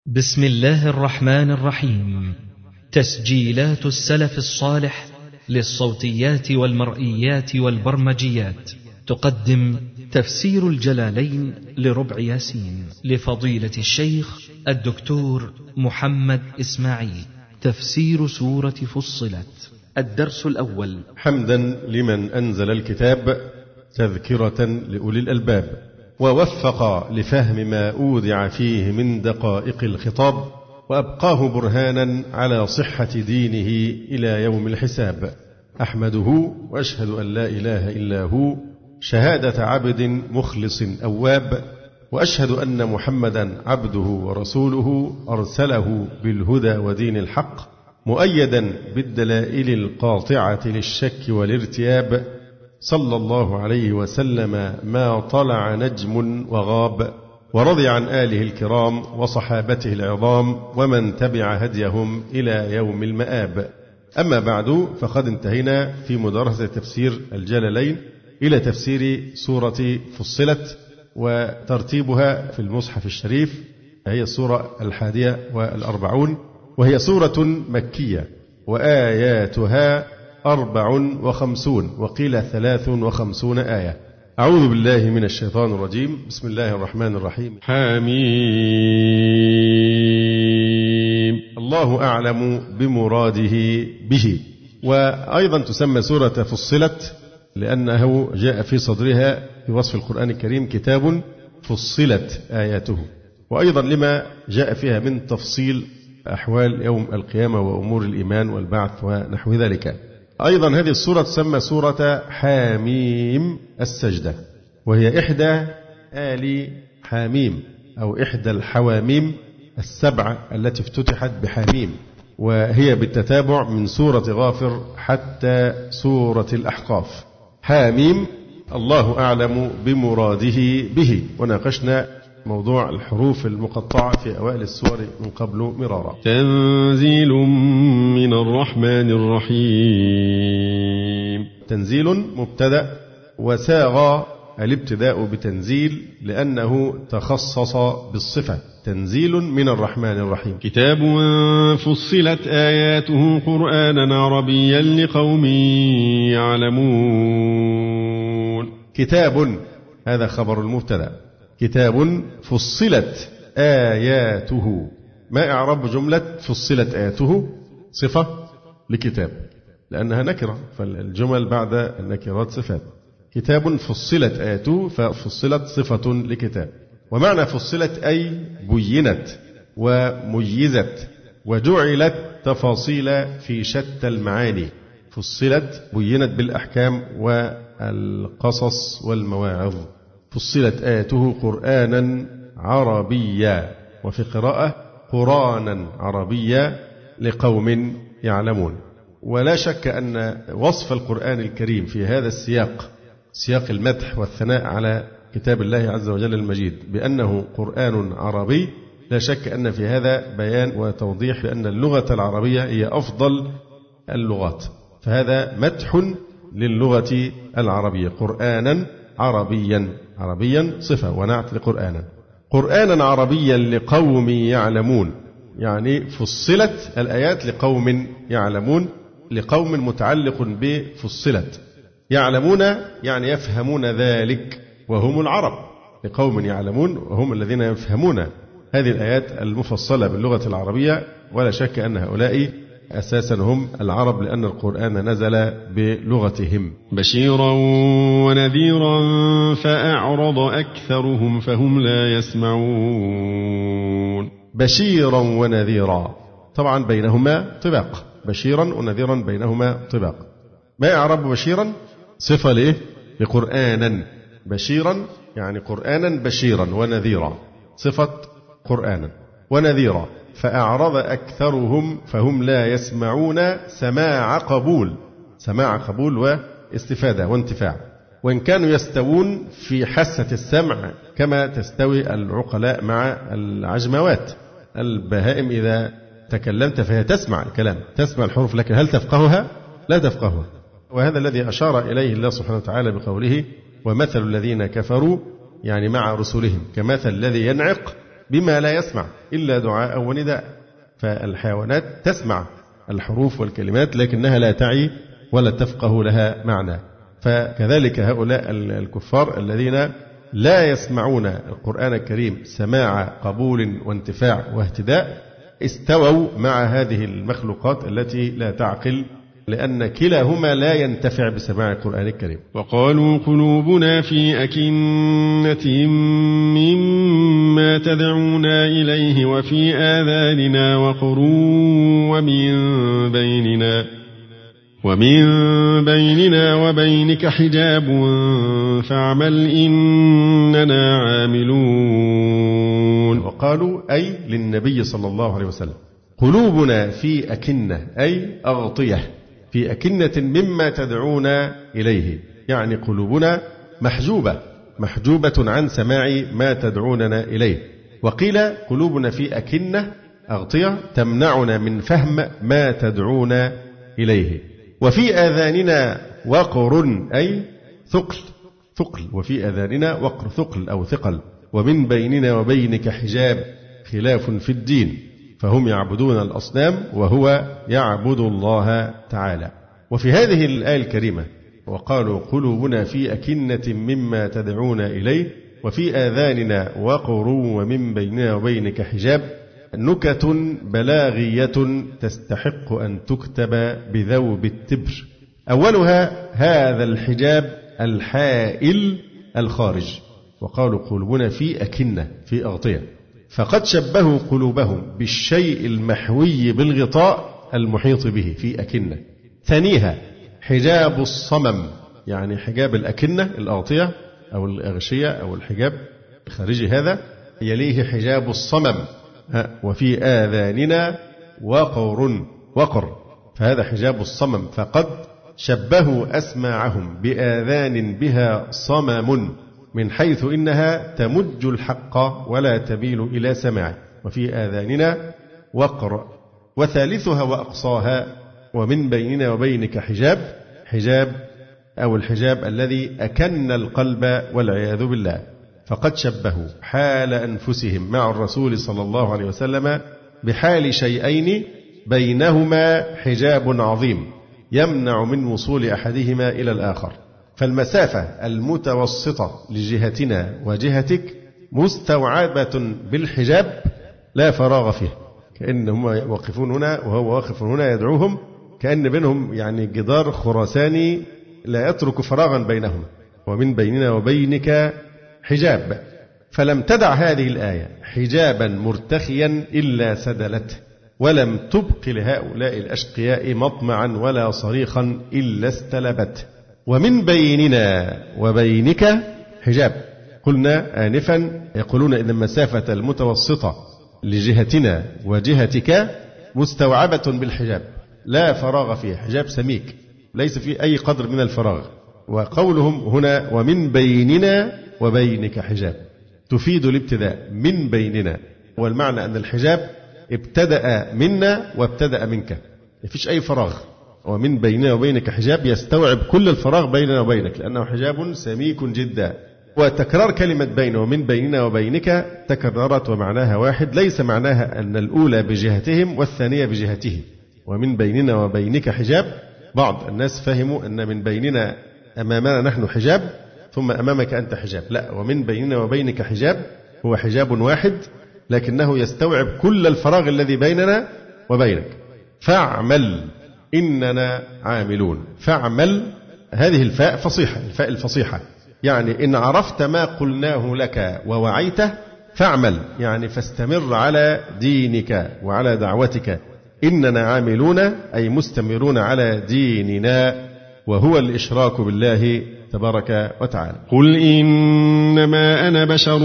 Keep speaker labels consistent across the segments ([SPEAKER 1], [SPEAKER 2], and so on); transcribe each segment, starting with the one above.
[SPEAKER 1] بسم الله الرحمن الرحيم. تسجيلات السلف الصالح للصوتيات والمرئيات والبرمجيات تقدم تفسير الجلالين لربع ياسين لفضيلة الشيخ الدكتور محمد إسماعيل. تفسير سورة فصلت. الدرس الأول.
[SPEAKER 2] حمدا لمن أنزل الكتاب تذكرة لأولي الألباب، ووفق لفهم ما أودع فيه من دقائق الخطاب، وأبقاه برهانا على صحة دينه إلى يوم الحساب. أحمده وأشهد أن لا إله إلا هو شهادة عبد مخلص أواب، وأشهد أن محمدا عبده ورسوله أرسله بالهدى ودين الحق، مؤيدا بالدلائل القاطعة للشك والارتياب، صلى الله عليه وسلم ما طلع نجم وغاب، ورضي عن آله الكرام وصحابته العظام ومن تبع هديهم إلى يوم المآب. أما بعد، فقد انتهينا في مدارسة تفسير الجلالين إلى تفسير سورة فصلت، وترتيبها في المصحف الشريف هي السورة 41، وهي سورة مكية، وآياتها 54 وقيل 53 آية. أعوذ بالله من الشيطان الرجيم. بسم الله الرحمن الرحيم. حميم. الله أعلم بمراده به. وأيضا تسمى سورة فصلت لأنه جاء في صدرها في وصف القرآن الكريم كتاب فصلت آياته، وأيضا لما جاء فيها من تفصيل أحوال يوم القيامة وأمور الإيمان والبعث ونحو ذلك. أيضا هذه السورة تسمى سورة حاميم السجدة، وهي إحدى آل حاميم أو إحدى الحواميم السبعة التي افتتحت بحاميم، وهي بالتتابع من سورة غافر حتى سورة الأحقاف. حاميم. الله أعلم بمراده به. وناقشنا موضوع الحروف المقطعة في أوائل السور من قبل مرارا.
[SPEAKER 3] تنزيل من الرحمن الرحيم.
[SPEAKER 2] تنزيل مبتدأ، وساغ الابتداء بتنزيل لأنه تخصص بالصفة. تنزيل من الرحمن الرحيم.
[SPEAKER 3] كتاب فصلت آياته قرآنا عربيا لقوم يعلمون.
[SPEAKER 2] كتاب، هذا خبر المبتدأ. كتاب فصلت آياته. ما إعراب جملة فصلت آياته؟ صفة لكتاب لأنها نكرة، فالجمل بعد النكرات صفات. كتاب فصلت آياته، ففصلت صفة لكتاب. ومعنى فصلت أي بينت وميزت وجعلت تفاصيل في شتى المعاني. فصلت بينت بالأحكام والقصص والمواعظ. فصلت آياته قرآنا عربيا، وفي قراءة قرانا عربيا لقوم يعلمون. ولا شك أن وصف القرآن الكريم في هذا السياق، سياق المدح والثناء على كتاب الله عز وجل المجيد، بأنه قرآن عربي، لا شك أن في هذا بيان وتوضيح بأن اللغة العربية هي أفضل اللغات، فهذا مدح للغة العربية. قرآنا عربيا، عربيا صفة ونعت لقرآنا. قرآنا عربيا لقوم يعلمون، يعني فصلت الآيات لقوم يعلمون. لقوم متعلق بفصلت. يعلمون يعني يفهمون ذلك وهم العرب. لقوم يعلمون وهم الذين يفهمون هذه الآيات المفصلة باللغة العربية، ولا شك أن هؤلاء أساسا هم العرب، لأن القرآن نزل بلغتهم.
[SPEAKER 3] بشيرا ونذيرا فأعرض أكثرهم فهم لا يسمعون.
[SPEAKER 2] بشيرا ونذيرا، طبعا بينهما طباق. بشيرا ونذيرا بينهما طباق. ما إعراب بشيرا؟ صفة لإيه؟ لقرآنا. بشيرا يعني قرآنا بشيرا، ونذيرا صفة قرآنا. ونذيرا فأعرض أكثرهم فهم لا يسمعون. سماع قبول، سماع قبول واستفادة وانتفاع. وإن كانوا يستوون في حاسة السمع كما تستوي العقلاء مع العجموات. البهائم إذا تكلمت فهي تسمع الكلام، تسمع الحروف، لكن هل تفقهها؟ لا تفقهها. وهذا الذي أشار إليه الله سبحانه وتعالى بقوله ومثل الذين كفروا، يعني مع رسلهم، كمثل الذي ينعق بما لا يسمع إلا دعاء ونداء. فالحيوانات تسمع الحروف والكلمات لكنها لا تعي ولا تفقه لها معنى. فكذلك هؤلاء الكفار الذين لا يسمعون القرآن الكريم سماع قبول وانتفاع واهتداء استووا مع هذه المخلوقات التي لا تعقل، لأن كلاهما لا ينتفع بسماع القرآن الكريم.
[SPEAKER 3] وقالوا قلوبنا في أكنة مما تدعونا إليه وفي آذاننا وقر ومن بيننا وبينك حجاب فاعمل إننا عاملون.
[SPEAKER 2] وقالوا أي للنبي صلى الله عليه وسلم قلوبنا في أكنة أي أغطية، في أكنة مما تدعونا إليه، يعني قلوبنا محجوبة عن سماع ما تدعوننا إليه. وقيل قلوبنا في أكنة أغطية تمنعنا من فهم ما تدعونا إليه. وفي آذاننا وقر أي ثقل، وفي آذاننا وقر ثقل أو ثقل. ومن بيننا وبينك حجاب خلاف في الدين، فهم يعبدون الأصنام وهو يعبد الله تعالى. وفي هذه الآية الكريمة وقالوا قلوبنا في أكنة مما تدعون إليه وفي آذاننا وقر ومن بيننا وبينك حجاب نكت بلاغية تستحق أن تكتب بذوب التبر. أولها هذا الحجاب الحائل الخارج، وقالوا قلوبنا في أكنة في أغطية، فقد شبهوا قلوبهم بالشيء المحوي بالغطاء المحيط به في أكنة. ثانيها حجاب الصمم، يعني حجاب الأكنة الأغطية أو الأغشية أو الحجاب الخارجي هذا، يليه حجاب الصمم. وفي آذاننا وقر، فهذا حجاب الصمم، فقد شبهوا أسماعهم بآذان بها صمم من حيث إنها تمج الحق ولا تميل إلى سماعه. وفي آذاننا وقر. وثالثها وأقصاها ومن بيننا وبينك حجاب أو الحجاب الذي أكن القلب والعياذ بالله، فقد شبهوا حال أنفسهم مع الرسول صلى الله عليه وسلم بحال شيئين بينهما حجاب عظيم يمنع من وصول أحدهما إلى الآخر. فالمسافة المتوسطة لجهتنا وجهتك مستوعبة بالحجاب لا فراغ فيه، كأنهم واقفون هنا وهو واقف هنا يدعوهم، كأن بينهم يعني جدار خراساني لا يترك فراغا بينهم. ومن بيننا وبينك حجاب، فلم تدع هذه الآية حجابا مرتخيا إلا سدلته، ولم تبق لهؤلاء الأشقياء مطمعا ولا صريخا إلا استلبته. ومن بيننا وبينك حجاب، قلنا آنفا يقولون إن المسافة المتوسطة لجهتنا وجهتك مستوعبة بالحجاب لا فراغ فيه، حجاب سميك ليس فيه أي قدر من الفراغ. وقولهم هنا ومن بيننا وبينك حجاب تفيد الابتداء، من بيننا، والمعنى أن الحجاب ابتدأ منا وابتدأ منك، ما فيش أي فراغ. ومن بيننا وبينك حجاب يستوعب كل الفراغ بيننا وبينك، لأنه حجاب سميك جدا. وتكرار كلمة بين ومن بيننا وبينك تكررت ومعناها واحد، ليس معناها أن الأولى بجهتهم والثانية بجهته. ومن بيننا وبينك حجاب، بعض الناس فهموا أن من بيننا أمامنا نحن حجاب ثم أمامك أنت حجاب، لا، ومن بيننا وبينك حجاب هو حجاب واحد لكنه يستوعب كل الفراغ الذي بيننا وبينك. فاعمل إننا عاملون. فاعمل، هذه الفاء فصيحة، الفاء الفصيحة، يعني إن عرفت ما قلناه لك ووعيته فاعمل، يعني فاستمر على دينك وعلى دعوتك. إننا عاملون أي مستمرون على ديننا، وهو الإشراك بالله تبارك وتعالى.
[SPEAKER 3] قل إنما أنا بشر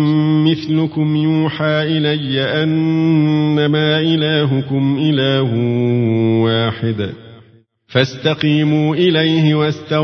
[SPEAKER 3] مثلكم يوحى إلي أنما إلهكم إله واحد فاستقيموا إليه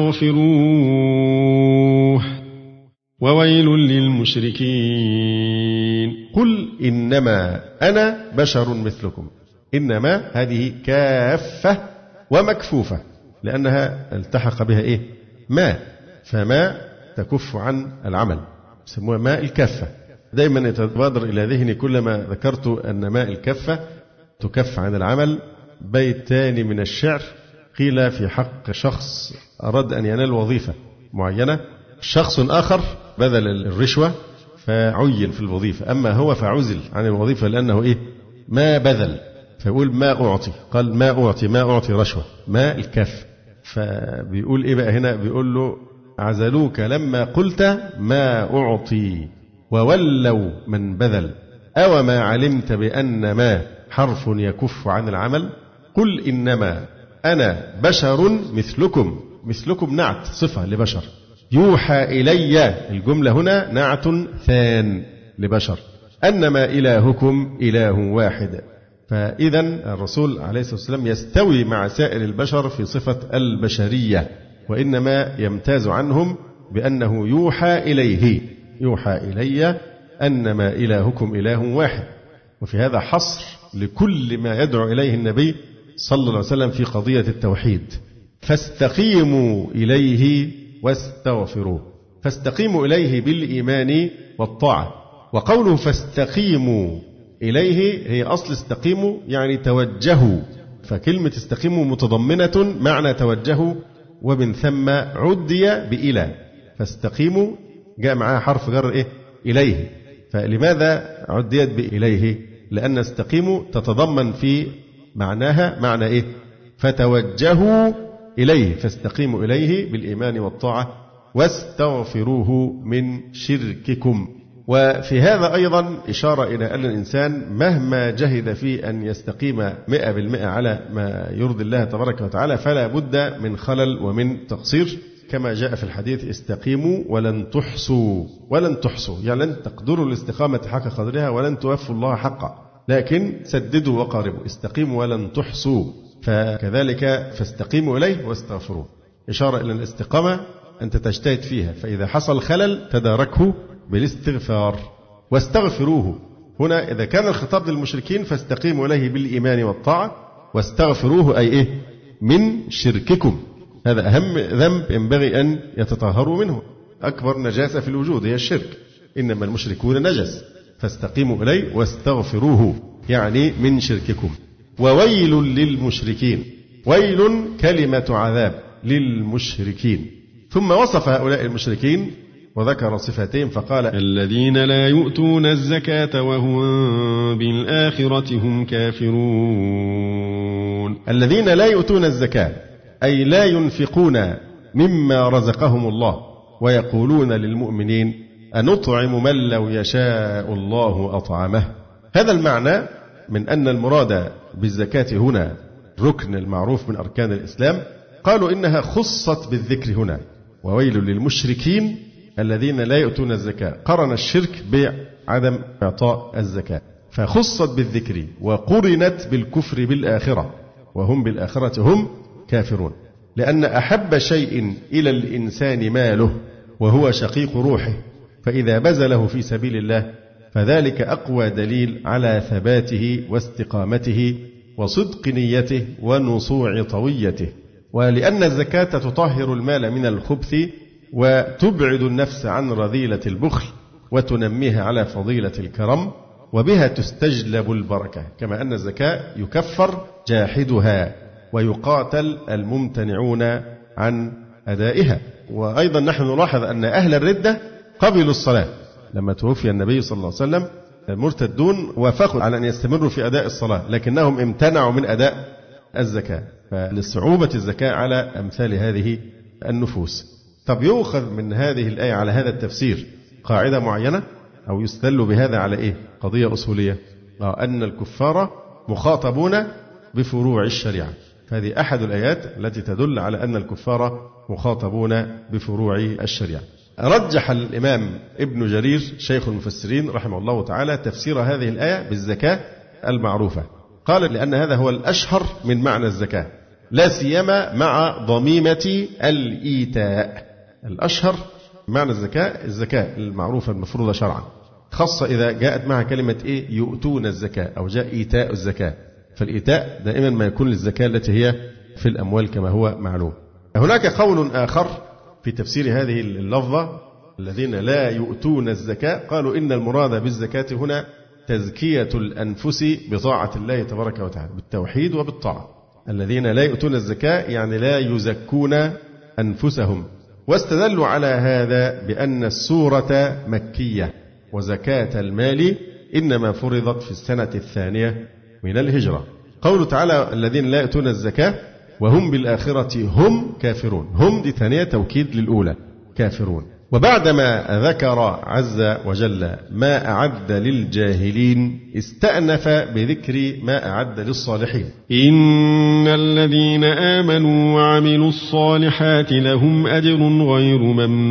[SPEAKER 3] واستغفروه وويل للمشركين.
[SPEAKER 2] قل إنما أنا بشر مثلكم. إنما هذه كافة ومكفوفة لأنها التحق بها إيه؟ ما، فما تكف عن العمل، يسموها ماء الكافة. دايما يتبادر إلى ذهني كلما ذكرت أن ماء الكفة تكف عن العمل بيت تاني من الشعر قيل في حق شخص أراد أن ينال وظيفة معينة، شخص آخر بذل الرشوة فعين في الوظيفة، أما هو فعزل عن الوظيفة لأنه ما بذل، فيقول ما أعطي، قال ما أعطي رشوة، ما الكف. فبيقول بقى هنا، بيقول له عزلوك لما قلت ما أعطي وولوا من بذل، أو ما علمت بأن ما حرف يكف عن العمل، قل إنما أنا بشر مثلكم. مثلكم نعت صفة لبشر، يوحى إلي الجملة هنا نعت ثان لبشر، أنما إلهكم إله واحد. فإذا الرسول عليه الصلاة والسلام يستوي مع سائر البشر في صفة البشرية، وإنما يمتاز عنهم بأنه يوحى إلي أنما إلهكم إله واحد. وفي هذا حصر لكل ما يدعو إليه النبي صلى الله عليه وسلم في قضية التوحيد. فاستقيموا إليه واستغفروه، فاستقيموا إليه بالإيمان والطاعة. وقوله فاستقيموا إليه هي أصل استقيموا يعني توجهوا، فكلمة استقيموا متضمنة معنى توجهوا، ومن ثم عدي بإلى، فاستقيموا جاء معها حرف جر إليه. فلماذا عديت بإليه؟ لأن استقيموا تتضمن في معناها معنى فتوجهوا إليه، فاستقيموا إليه بالإيمان والطاعة واستغفروه من شرككم. وفي هذا أيضا إشارة إلى أن الإنسان مهما جهد في أن يستقيم 100% على ما يرضي الله تبارك وتعالى فلا بد من خلل ومن تقصير، كما جاء في الحديث استقيموا ولن تحصوا، يعني لن تقدروا الاستقامة حق قدرها ولن توفوا الله حقا، لكن سددوا وقاربوا، استقيموا ولن تحصوا. فكذلك فاستقيموا إليه واستغفروه، إشارة إلى الاستقامة أنت تجتهد فيها، فإذا حصل خلل تداركه بالاستغفار. واستغفروه هنا إذا كان الخطاب للمشركين فاستقيموا إليه بالإيمان والطاعة، واستغفروه أي من شرككم. هذا أهم ذنب ينبغي أن يتطهروا منه، أكبر نجاسة في الوجود هي الشرك، إنما المشركون نجس، فاستقيموا إليه واستغفروه يعني من شرككم. وويل للمشركين، ويل كلمة عذاب للمشركين. ثم وصف هؤلاء المشركين وذكر صفاتهم فقال
[SPEAKER 3] الذين لا يؤتون الزكاة وهم بالآخرة هم كافرون.
[SPEAKER 2] الذين لا يؤتون الزكاة أي لا ينفقون مما رزقهم الله، ويقولون للمؤمنين أنطعم من لو يشاء الله أطعمه. هذا المعنى من أن المراد بالزكاة هنا ركن المعروف من أركان الإسلام، قالوا إنها خصت بالذكر هنا، وويل للمشركين الذين لا يؤتون الزكاة، قرن الشرك بعدم إعطاء الزكاة، فخصت بالذكر وقرنت بالكفر بالآخرة، وهم بالآخرة هم كافرون، لأن أحب شيء إلى الإنسان ماله وهو شقيق روحه، فإذا بذله في سبيل الله فذلك أقوى دليل على ثباته واستقامته وصدق نيته ونصوع طويته. ولأن الزكاة تطهر المال من الخبث وتبعد النفس عن رذيلة البخل وتنميها على فضيلة الكرم، وبها تستجلب البركة، كما أن الزكاة يكفر جاحدها ويقاتل الممتنعون عن أدائها. وأيضا نحن نلاحظ أن أهل الردة قبلوا الصلاة لما توفي النبي صلى الله عليه وسلم، المرتدون وافقوا على أن يستمروا في أداء الصلاة لكنهم امتنعوا من أداء الزكاة، فلصعوبة الزكاة على أمثال هذه النفوس. طب يؤخذ من هذه الآية على هذا التفسير قاعدة معينة، أو يستدل بهذا على قضية أصولية، أن الكفار مخاطبون بفروع الشريعة. هذه أحد الآيات التي تدل على أن الكفار مخاطبون بفروع الشريعة. رجح الإمام ابن جرير شيخ المفسرين رحمه الله تعالى تفسير هذه الآية بالزكاة المعروفة، قال لأن هذا هو الأشهر من معنى الزكاة، لا سيما مع ضميمة الإيتاء. الأشهر معنى الزكاة المعروفة المفروضة شرعا، خاصة إذا جاءت معها كلمة يؤتون الزكاة أو جاء إيتاء الزكاة، فالإيتاء دائما ما يكون للزكاة التي هي في الأموال كما هو معلوم. هناك قول آخر في تفسير هذه اللفظة الذين لا يؤتون الزكاة، قالوا إن المراد بالزكاة هنا تزكية الأنفس بطاعة الله تبارك وتعالى، بالتوحيد وبالطاعة. الذين لا يؤتون الزكاة يعني لا يزكون أنفسهم. واستدلوا على هذا بأن السورة مكية، وزكاة المال إنما فرضت في السنة الثانية من الهجرة. قوله تعالى الذين لا يؤتون الزكاة وهم بالآخرة هم كافرون، هم دي ثانية توكيد للأولى كافرون. وبعدما ذكر عز وجل ما أعد للجاهلين استأنف بذكر ما أعد للصالحين.
[SPEAKER 3] إن الذين آمنوا وعملوا الصالحات لهم أجر غير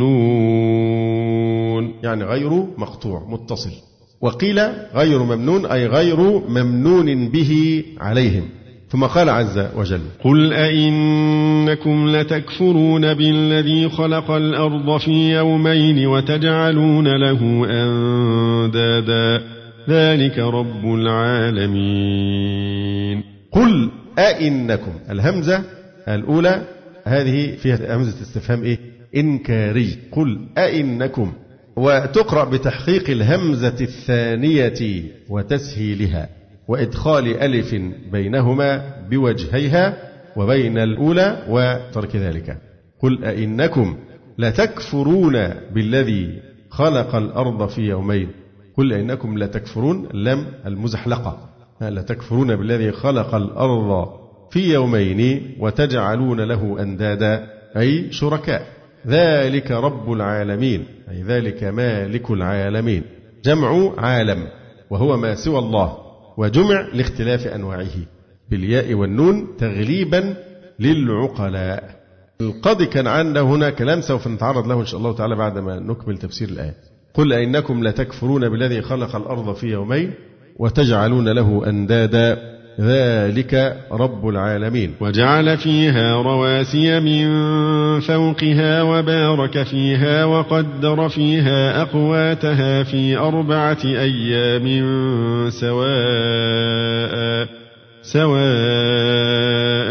[SPEAKER 3] ممنون،
[SPEAKER 2] يعني غير مقطوع متصل. وقيل غير ممنون أي غير ممنون به عليهم. ثم قال عز وجل
[SPEAKER 3] قل أئنكم لتكفرون بالذي خلق الأرض في يومين وتجعلون له أندادا ذلك رب العالمين.
[SPEAKER 2] قل أئنكم، الهمزة الأولى هذه فيها همزة استفهام إنكاري. قل أئنكم، وتقرأ بتحقيق الهمزة الثانية وتسهيلها وإدخال ألف بينهما بوجهيها وبين الأولى وترك ذلك. قل أئنكم لتكفرون بالذي خلق الأرض في يومين. قل أئنكم لتكفرون، اللام المزحلقة، لتكفرون بالذي خلق الأرض في يومين وتجعلون له أندادا أي شركاء. ذلك رب العالمين أي ذلك مالك العالمين، جمع عالم وهو ما سوى الله، وجمع لاختلاف أنواعه بالياء والنون تغليبا للعقلاء. القاضي كان عنده هنا كلام سوف نتعرض له إن شاء الله تعالى بعد ما نكمل تفسير الآية. قل أئنكم لتكفرون بالذي خلق الأرض في يومين وتجعلون له أندادا ذلك رب العالمين.
[SPEAKER 3] وجعل فيها رواسي من فوقها وبارك فيها وقدر فيها أقواتها في 4 أيام سواء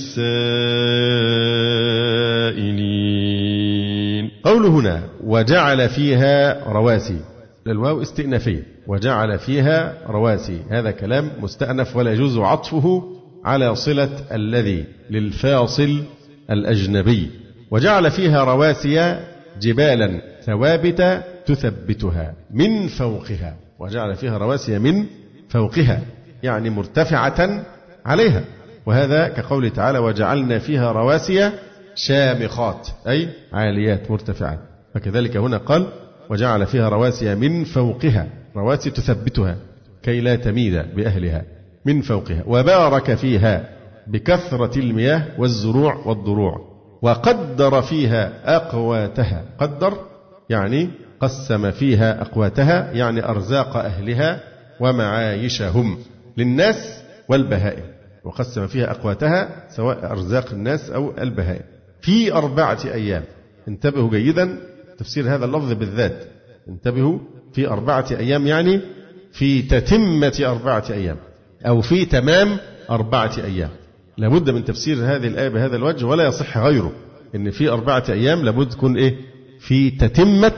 [SPEAKER 3] للسائلين.
[SPEAKER 2] قوله هنا وجعل فيها رواسي، الواو استئنافية، وجعل فيها رواسي، هذا كلام مستأنف ولا يجوز عطفه على صلة الذي للفاصل الأجنبي. وجعل فيها رواسي جبالا ثوابت تثبتها من فوقها، وجعل فيها رواسي من فوقها يعني مرتفعة عليها، وهذا كقوله تعالى وجعلنا فيها رواسي شامخات أي عاليات مرتفعات. فكذلك هنا قال وجعل فيها رواسي من فوقها، رواسي تثبتها كي لا تميل بأهلها من فوقها. وبارك فيها بكثرة المياه والزروع والضروع. وقدر فيها أقواتها، قدر يعني قسم فيها أقواتها يعني أرزاق أهلها ومعايشهم للناس والبهائم، وقسم فيها أقواتها سواء أرزاق الناس أو البهائم في 4 أيام. انتبهوا جيدا تفسير هذا اللفظ بالذات، انتبهوا في 4 أيام يعني في تتمة 4 أيام أو في تمام 4 أيام. لابد من تفسير هذه الآية بهذا الوجه ولا يصح غيره، إن في 4 أيام لابد تكون في تتمة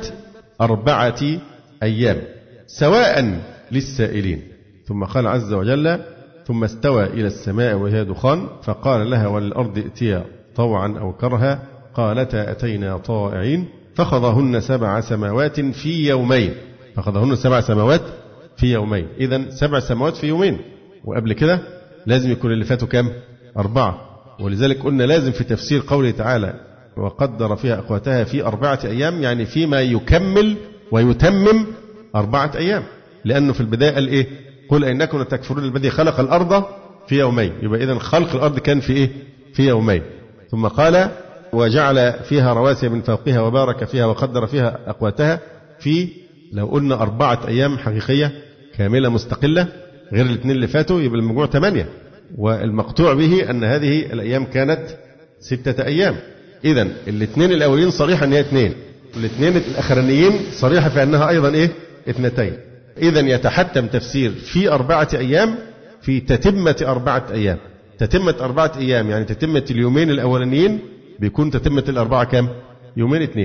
[SPEAKER 2] 4 أيام سواء للسائلين. ثم قال عز وجل ثم استوى إلى السماء وهي دخان فقال لها وللأرض ائتيا طوعا أو كرها قالتا أتينا طائعين فخضهن 7 سماوات في يومين. فخضهن 7 سماوات في يومين، إذن 7 سماوات في يومين، وقبل كده لازم يكون اللي فاتوا كام؟ 4. ولذلك قلنا لازم في تفسير قوله تعالى وقدر فيها أقواتها في 4 أيام يعني فيما يكمل ويتمم 4 أيام، لأنه في البداية قال قل إنكم تكفرون بالذي خلق الأرض في يومين، يبقى إذن خلق الأرض كان في في يومين. ثم قال وجعل فيها رواسي من فوقها وبارك فيها وقدر فيها أقواتها في، لو قلنا 4 أيام حقيقية كاملة مستقلة غير الاثنين اللي فاتوا يبقى المجموع 8، والمقطوع به أن هذه الأيام كانت 6 أيام. إذن الاثنين الأولين صريحة أنها 2، الاثنين الأخرانيين صريحة في أنها أيضا 2. إذن يتحتم تفسير في 4 أيام في تتمة 4 أيام. تتمة 4 أيام يعني تتمة اليومين الأولانيين بيكون تتمة 4 كام؟ يومين 2.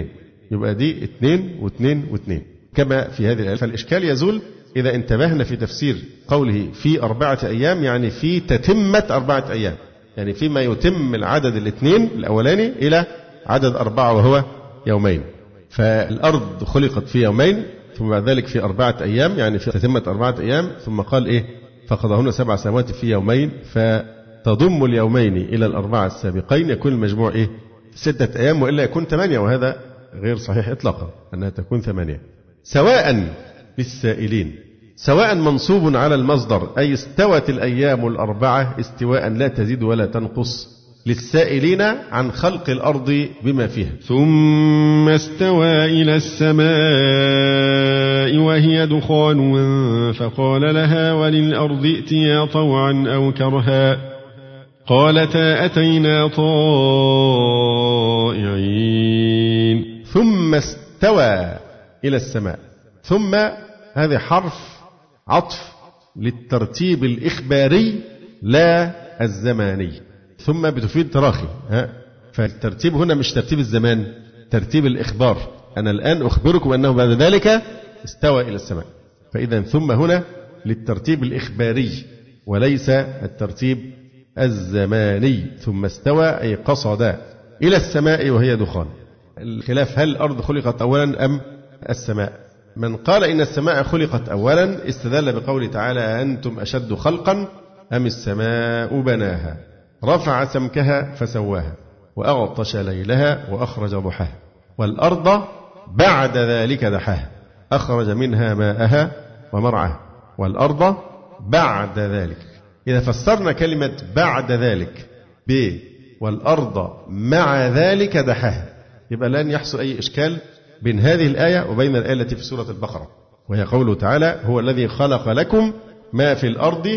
[SPEAKER 2] يبقى دي 2 و2 و2 كما في هذه الآية. فالإشكال يزول إذا انتبهنا في تفسير قوله في 4 أيام، يعني في تتمة 4 أيام، يعني فيما يتم العدد الاثنين الأولاني إلى عدد 4 وهو يومين. فالأرض خلقت في يومين ثم بعد ذلك في 4 أيام، يعني في تتمة 4 أيام، ثم قال إيه فقضاهن 7 سنوات في يومين، فتضم اليومين إلى 4 السابقين، يكون المجموع إيه 6 أيام، وإلا يكون 8، وهذا غير صحيح إطلاقا أنها تكون 8. سواء للسائلين، سواء منصوب على المصدر أي استوت الأيام 4 استواء لا تزيد ولا تنقص، للسائلين عن خلق الأرض بما فيها.
[SPEAKER 3] ثم استوى إلى السماء وهي دخان فقال لها وللأرض ائتيا طوعا أو كرها قالتا أتينا طائعين.
[SPEAKER 2] ثم استوى إلى السماء، ثم هذا حرف عطف للترتيب الإخباري لا الزماني، ثم بتفيد تراخي، فالترتيب هنا مش ترتيب الزمان، ترتيب الإخبار، أنا الآن أخبركم أنه بعد ذلك استوى إلى السماء، فإذا ثم هنا للترتيب الإخباري وليس الترتيب الزماني. ثم استوى أي قصد إلى السماء وهي دخان. الخلاف هل الأرض خلقت أولا أم السماء؟ من قال إن السماء خلقت أولا استدل بقوله تعالى أنتم أشد خلقا أم السماء بناها رفع سمكها فسواها وأغطش ليلها وأخرج ضحاها والأرض بعد ذلك دحاها أخرج منها ماءها ومرعاها والأرض بعد ذلك. إذا فسرنا كلمة بعد ذلك والأرض مع ذلك دحاها، يبقى لن يحصل أي إشكال بين هذه الآية وبين الآية التي في سورة البقرة، وهي قوله تعالى هو الذي خلق لكم ما في الأرض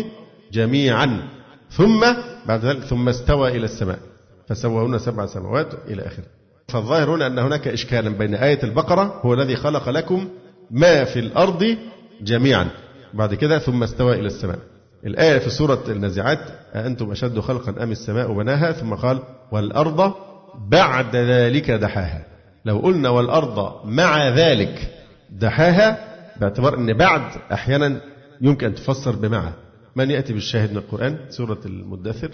[SPEAKER 2] جميعا ثم بعد ذلك ثم استوى إلى السماء فسواهن 7 سماوات إلى آخره. فالظاهر هنا أن هناك إشكالا بين آية البقرة هو الذي خلق لكم ما في الأرض جميعا، بعد كده ثم استوى إلى السماء. الآية في سورة النازعات أأنتم أشد خلقا أم السماء بناها، ثم قال والأرض بعد ذلك دحاها. لو قلنا والأرض مع ذلك دحاها، باعتبار أن بعد أحيانا يمكن أن تفسر بمع. من يأتي بالشاهد من القرآن؟ سورة المدثر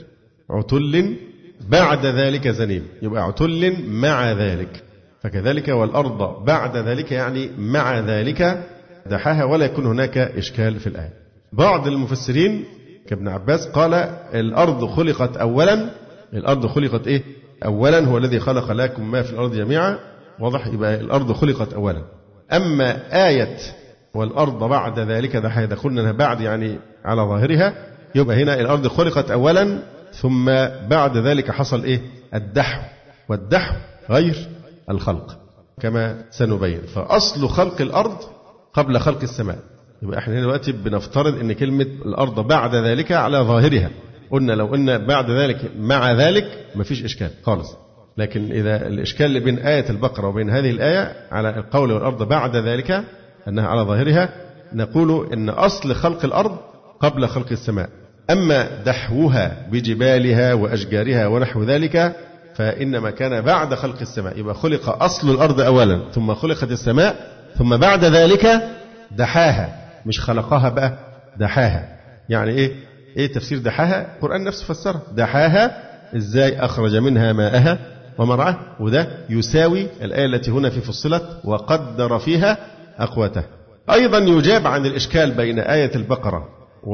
[SPEAKER 2] عتل بعد ذلك زنيم، يبقى عتل مع ذلك. فكذلك والأرض بعد ذلك يعني مع ذلك دحاها، ولا يكون هناك إشكال في الآية. بعض المفسرين كابن عباس قال الأرض خلقت أولا. الأرض خلقت إيه؟ أولا هو الذي خلق لكم ما في الأرض جميعا، واضح، يبقى الأرض خلقت أولا. أما آية والأرض بعد ذلك دحاها قلنا أنها بعد يعني على ظاهرها، يبقى هنا الأرض خلقت أولا ثم بعد ذلك حصل إيه؟ الدحو، والدحو غير الخلق كما سنبين. فأصل خلق الأرض قبل خلق السماء. يبقى احنا دلوقتي بنفترض ان كلمة الأرض بعد ذلك على ظاهرها، قلنا لو قلنا بعد ذلك مع ذلك مفيش إشكال خالص. لكن إذا الإشكال اللي بين آية البقرة وبين هذه الآية على القول والأرض بعد ذلك أنها على ظاهرها، نقول إن أصل خلق الأرض قبل خلق السماء، أما دحوها بجبالها وأشجارها ونحو ذلك فإنما كان بعد خلق السماء. يبقى خلق أصل الأرض أولا ثم خلقت السماء ثم بعد ذلك دحاها، مش خلقها بقى دحاها. يعني إيه تفسير دحاها؟ القرآن نفسه فسرها دحاها إزاي؟ أخرج منها ماءها ومرعاها، وده يساوي الآية التي هنا في فصلت وقدر فيها أقواتها. أيضا يجاب عن الإشكال بين آية البقرة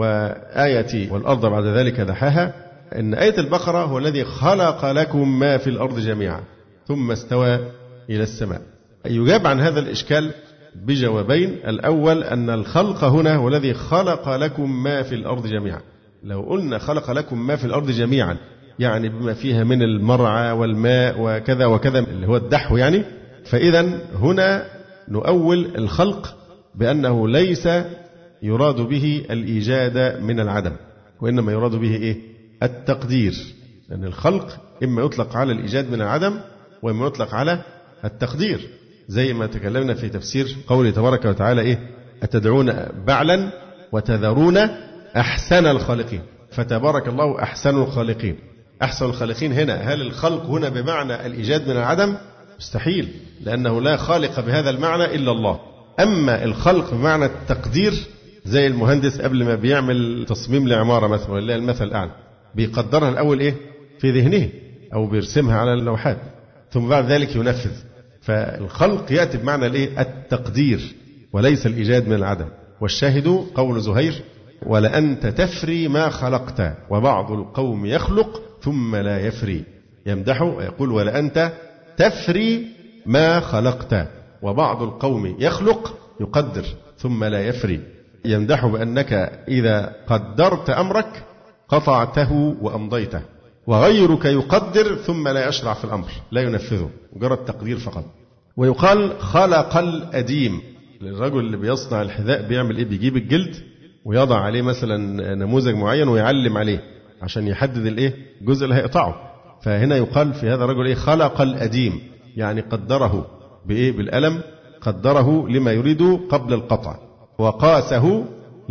[SPEAKER 2] وآية والأرض بعد ذلك دحاها أن آية البقرة هو الذي خلق لكم ما في الأرض جميعا ثم استوى إلى السماء. يجاب عن هذا الإشكال بجوابين. الأول أن الخلق هنا هو الذي خلق لكم ما في الأرض جميعا. لو قلنا خلق لكم ما في الأرض جميعا يعني بما فيها من المرعى والماء وكذا وكذا اللي هو الدحو يعني، فإذا هنا نؤول الخلق بأنه ليس يراد به الإيجاد من العدم، وإنما يراد به إيه؟ التقدير. لأن الخلق إما يطلق على الإيجاد من العدم وإما يطلق على التقدير، زي ما تكلمنا في تفسير قوله تبارك وتعالى إيه؟ أتدعون بعلا وتذرون أحسن الخالقين، فتبارك الله أحسن الخالقين. أحسن الخالقين هنا هل الخلق هنا بمعنى الإيجاد من العدم مستحيل، لأنه لا خالق بهذا المعنى إلا الله. أما الخلق بمعنى التقدير زي المهندس قبل ما بيعمل تصميم لعمارة مثلا، ولله المثل الأعلى، بيقدرها الأول إيه في ذهنه أو بيرسمها على اللوحات ثم بعد ذلك ينفذ. فالخلق يأتي بمعنى الإيه التقدير وليس الإيجاد من العدم. والشاهد قول زهير: ولأنت تفري ما خلقت وبعض القوم يخلق ثم لا يفري. يمدح ويقول: ولأنت تفري ما خلقت وبعض القوم يخلق، يقدر ثم لا يفري. يمدح بأنك إذا قدرت أمرك قطعته وأمضيته، وغيرك يقدر ثم لا يشرع في الأمر، لا ينفذه، مجرد تقدير فقط. ويقال خلق الأديم، الرجل اللي بيصنع الحذاء بيعمل إيه؟ بيجيب الجلد ويضع عليه مثلا نموذج معين ويعلم عليه عشان يحدد الإيه الجزء اللي هيقطعه. فهنا يقال في هذا الرجل إيه؟ خلق الأديم، يعني قدره بإيه؟ بالألم، قدره لما يريد قبل القطع، وقاسه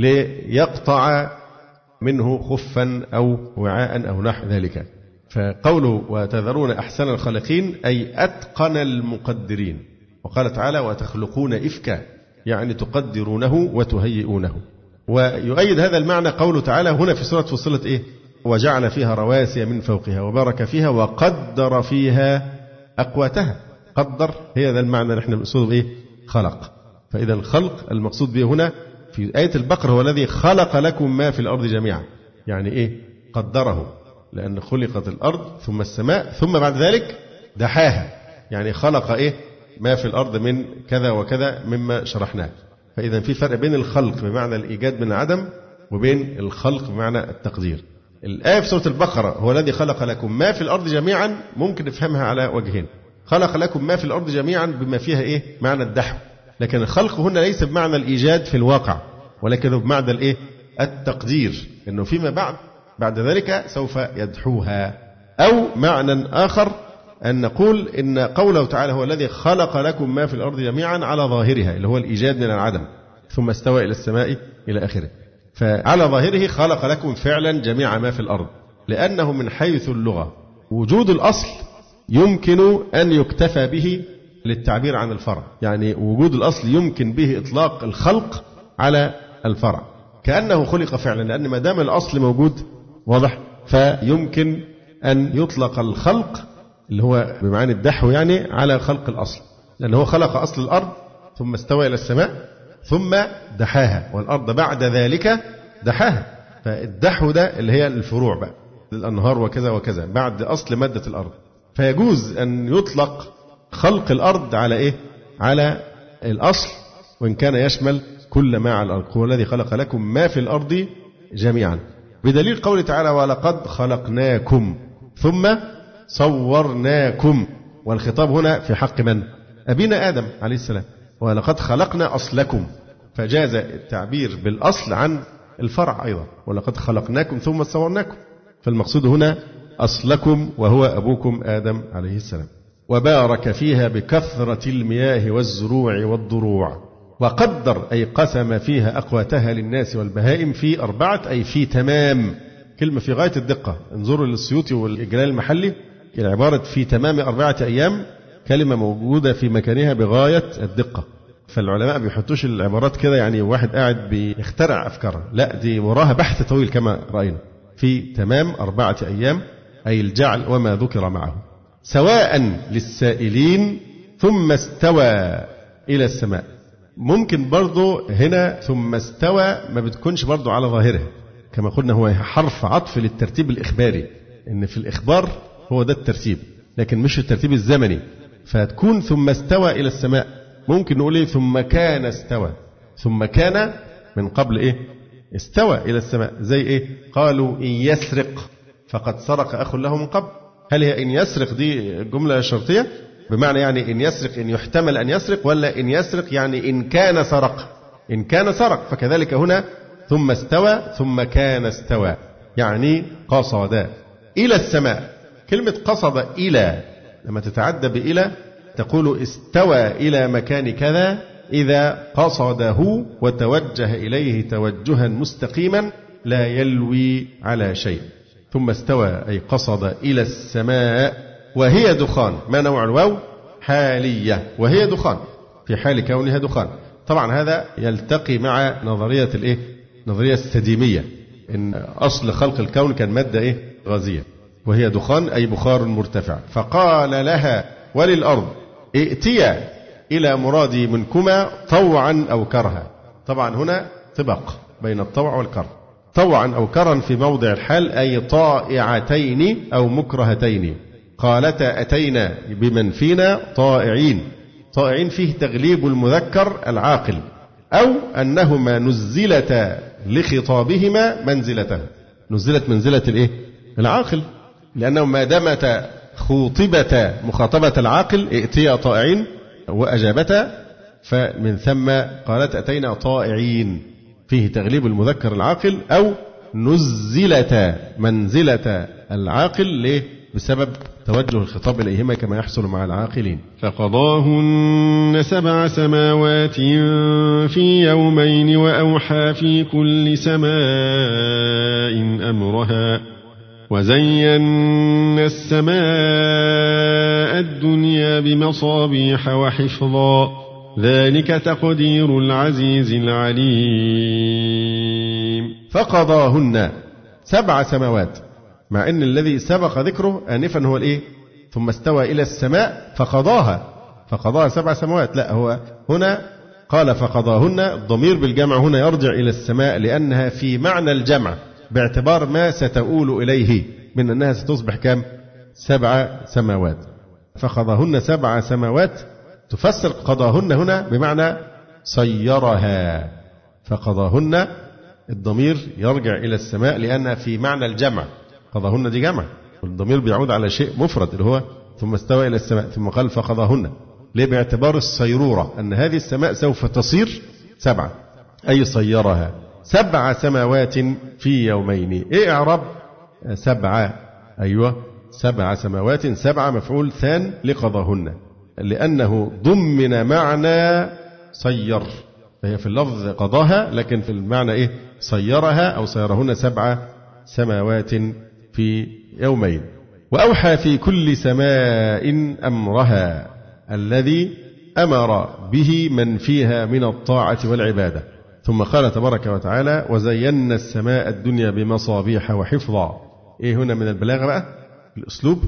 [SPEAKER 2] ليقطع منه خفا أو وعاء أو نحو ذلك. فقوله وتذرون أحسن الخالقين أي أتقن المقدرين. وقال تعالى: وتخلقون إفكا، يعني تقدرونه وتهيئونه. ويؤيد هذا المعنى قوله تعالى هنا في سورة فصلت إيه؟ وجعل فيها رواسي من فوقها وبارك فيها وقدر فيها أقواتها. قدر هي ذا المعنى اللي احنا بنقصده إيه؟ خلق. فإذا الخلق المقصود به هنا في آية البقرة هو الذي خلق لكم ما في الأرض جميعا، يعني إيه؟ قدره، لأن خلقت الأرض ثم السماء ثم بعد ذلك دحاها، يعني خلق إيه؟ ما في الأرض من كذا وكذا مما شرحناه. فإذا في فرق بين الخلق بمعنى الإيجاد من العدم وبين الخلق بمعنى التقدير. الآية في سورة البقرة هو الذي خلق لكم ما في الأرض جميعا ممكن نفهمها على وجهين: خلق لكم ما في الأرض جميعا بما فيها إيه؟ معنى الدحو، لكن الخلق هنا ليس بمعنى الإيجاد في الواقع، ولكن بمعنى الإيه؟ التقدير، إنه فيما بعد ذلك سوف يدحوها. أو معنى آخر أن نقول إن قوله تعالى هو الذي خلق لكم ما في الأرض جميعا على ظاهرها اللي هو الإيجاد من العدم ثم استوى إلى السماء إلى آخره. فعلى ظاهره خلق لكم فعلا جميع ما في الأرض، لأنه من حيث اللغة وجود الأصل يمكن أن يكتفى به للتعبير عن الفرع، يعني وجود الأصل يمكن به إطلاق الخلق على الفرع كأنه خلق فعلا، لأن ما دام الأصل موجود واضح فيمكن أن يطلق الخلق اللي هو بمعنى الدحو يعني على خلق الأصل، لأنه هو خلق أصل الأرض ثم استوى إلى السماء ثم دحاها، والأرض بعد ذلك دحاها. فالدحو ده اللي هي الفروع بقى، الأنهار وكذا وكذا بعد أصل مادة الأرض. فيجوز أن يطلق خلق الأرض على إيه؟ على الأصل، وإن كان يشمل كل ما على الأرض. هو الذي خلق لكم ما في الأرض جميعا، بدليل قوله تعالى ولقد خلقناكم ثم صورناكم، والخطاب هنا في حق من؟ أبينا آدم عليه السلام، ولقد خلقنا أصلكم، فجاز التعبير بالأصل عن الفرع أيضا، ولقد خلقناكم ثم صورناكم، فالمقصود هنا أصلكم وهو أبوكم آدم عليه السلام. وبارك فيها بكثرة المياه والزروع والضروع، وقدر أي قسم فيها أقواتها للناس والبهائم في 4 أي في تمام، كلمة في غاية الدقة. انظروا للسيوطي والإجلال المحلي، العبارة في تمام 4 أيام كلمة موجودة في مكانها بغاية الدقة. فالعلماء بيحطوش العبارات كده يعني واحد قاعد بيخترع أفكاره، لا دي وراها بحث طويل كما رأينا. في تمام 4 أيام أي الجعل وما ذكر معه، سواء للسائلين ثم استوى إلى السماء. ممكن برضو هنا ثم استوى ما بتكونش برضو على ظاهرها، كما قلنا هو حرف عطف للترتيب الإخباري، إن في الإخبار هو ده الترتيب لكن مش الترتيب الزمني، فتكون ثم استوى إلى السماء. ممكن نقول إيه؟ ثم كان استوى، ثم كان من قبل إيه؟ استوى إلى السماء. زي إيه؟ قالوا إن يسرق فقد سرق أخ له من قبل. هل هي إن يسرق دي جملة شرطية بمعنى يعني إن يسرق إن يحتمل أن يسرق، ولا إن يسرق يعني إن كان سرق؟ إن كان سرق. فكذلك هنا ثم استوى ثم كان استوى يعني قصد إلى السماء. كلمة قصد إلى لما تتعدى بإلى تقول استوى إلى مكان كذا إذا قصده وتوجه إليه توجها مستقيما لا يلوي على شيء. ثم استوى أي قصد إلى السماء وهي دخان. ما نوع الواو؟ حالية وهي دخان، في حال كونها دخان. طبعا هذا يلتقي مع نظرية نظرية السديمية، إن أصل خلق الكون كان مادة غازية وهي دخان أي بخار مرتفع. فقال لها وللأرض ائتيا إلى مرادي منكما طوعا أو كرها. طبعا هنا طبق بين الطوع والكره، طوعا أو كرها في موضع الحال أي طائعتين أو مكرهتين. قالتا أتينا بمن فينا طائعين. طائعين فيه تغليب المذكر العاقل، أو أنهما نزلتا لخطابهما منزلته، نزلت منزلة العاقل، لأنه ما دامتا خوطبة مخاطبة العاقل ائتيا طائعين وأجابتا، فمن ثم قالت أتينا طائعين، فيه تغليب المذكر العاقل، أو نزلتا منزلة العاقل. ليه؟ بسبب توجه الخطاب إليهما كما يحصل مع العاقلين.
[SPEAKER 3] فقضاهن 7 سماوات في يومين وأوحى في كل سماء أمرها وزينا السماء الدنيا بمصابيح وحفظا ذلك تقدير العزيز العليم.
[SPEAKER 2] فقضاهن 7 سماوات، مع أن الذي سبق ذكره آنفا هو ثم استوى إلى السماء فقضاها 7 سماوات. لا، هو هنا قال فقضاهن، الضمير بالجمع هنا يرجع إلى السماء لأنها في معنى الجمع باعتبار ما ستؤول إليه من أنها ستصبح كم؟ 7 سماوات. فقضاهن 7 سماوات تفسر قضاهن هنا بمعنى صيرها. فقضاهن الضمير يرجع إلى السماء لأنها في معنى الجمع، قضاهن دي جمع، والضمير بيعود على شيء مفرد اللي هو ثم استوى إلى السماء، ثم قال فقضاهن. ليه؟ باعتبار الصيرورة، أن هذه السماء سوف تصير 7، أي صيرها 7 سماوات في يومين. إعراب 7؟ أيوة 7 سماوات، 7 مفعول ثان لقضاهن، لأنه ضمن معنى صير، فهي في اللفظ قضاها لكن في المعنى صيرها أو صيرهن 7 سماوات في يومين. وأوحى في كل سماء أمرها الذي أمر به من فيها من الطاعة والعبادة. ثم قال تبارك وتعالى وزينا السماء الدنيا بمصابيح وحفظا. هنا من البلاغة بقى الأسلوب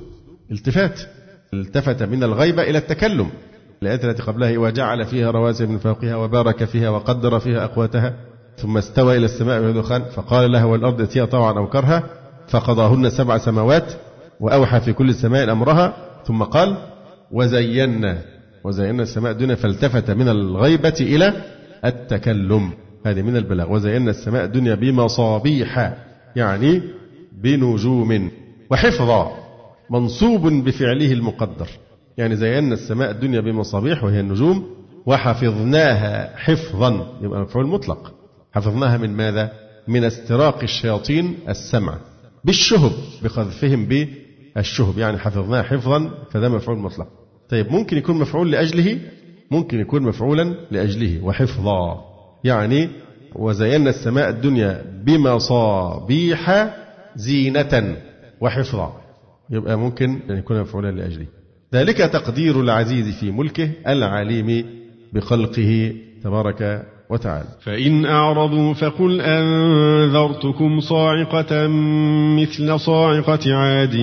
[SPEAKER 2] التفت من الغيبة إلى التكلم. الآيات التي قبلها وجعل فيها رواسي من فوقها وبارك فيها وقدر فيها أقواتها ثم استوى إلى السماء وهي دخان فقال لها والأرض ائتيا طوعا أو كرها فقضاهن 7 سماوات وأوحى في كل سماء أمرها. ثم قال وزينا السماء الدنيا، فالتفت من الغيبة إلى التكلم. هذه من البلاغ. وزينا السماء الدنيا بمصابيح يعني بنجوم، وحفظا منصوب بفعله المقدر، يعني زينا السماء الدنيا بمصابيح وهي النجوم وحفظناها حفظا، يبقى مفعول مطلق. حفظناها من ماذا؟ من استراق الشياطين السمع بالشهب، بقذفهم بالشهب، يعني حفظناها حفظا، فده مفعول مطلق. طيب ممكن يكون مفعول لأجله، ممكن يكون مفعولا لأجله. وحفظا يعني وزينا السماء الدنيا بمصابيح زينة وحفظا، يبقى ممكن أن يكون مفعولا لأجله. ذلك تقدير العزيز في ملكه العليم بخلقه تبارك وتعالى.
[SPEAKER 3] فإن أعرضوا فقل أنذرتكم صاعقة مثل صاعقة عاد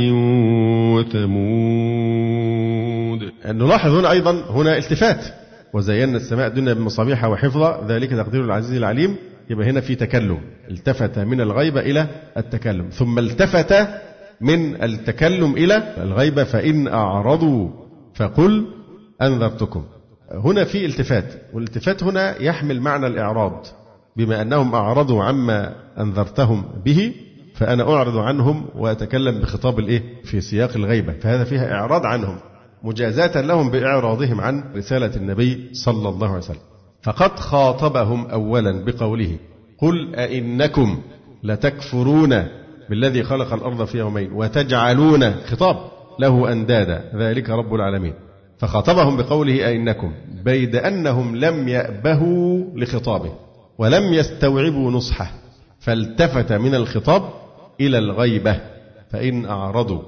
[SPEAKER 3] وثمود.
[SPEAKER 2] نلاحظ هنا أيضا التفات، وزينا السماء الدنيا بمصابيح وحفظا ذلك تقدير العزيز العليم. يبقى هنا في تكلم، التفت من الغيبة إلى التكلم، ثم التفت من التكلم إلى الغيبة. فإن أعرضوا فقل أنذرتكم. هنا في التفات، والالتفات هنا يحمل معنى الإعراض، بما أنهم أعرضوا عما أنذرتهم به فأنا أعرض عنهم وأتكلم بخطاب في سياق الغيبة، فهذا فيها إعراض عنهم مجازاة لهم بإعراضهم عن رسالة النبي صلى الله عليه وسلم. فقد خاطبهم أولا بقوله قل أئنكم لتكفرون بالذي خلق الأرض في يومين وتجعلون خطاب له أندادا ذلك رب العالمين. فخاطبهم بقوله أئنكم، بيد أنهم لم يأبهوا لخطابه ولم يستوعبوا نصحه، فالتفت من الخطاب إلى الغيبة. فإن أعرضوا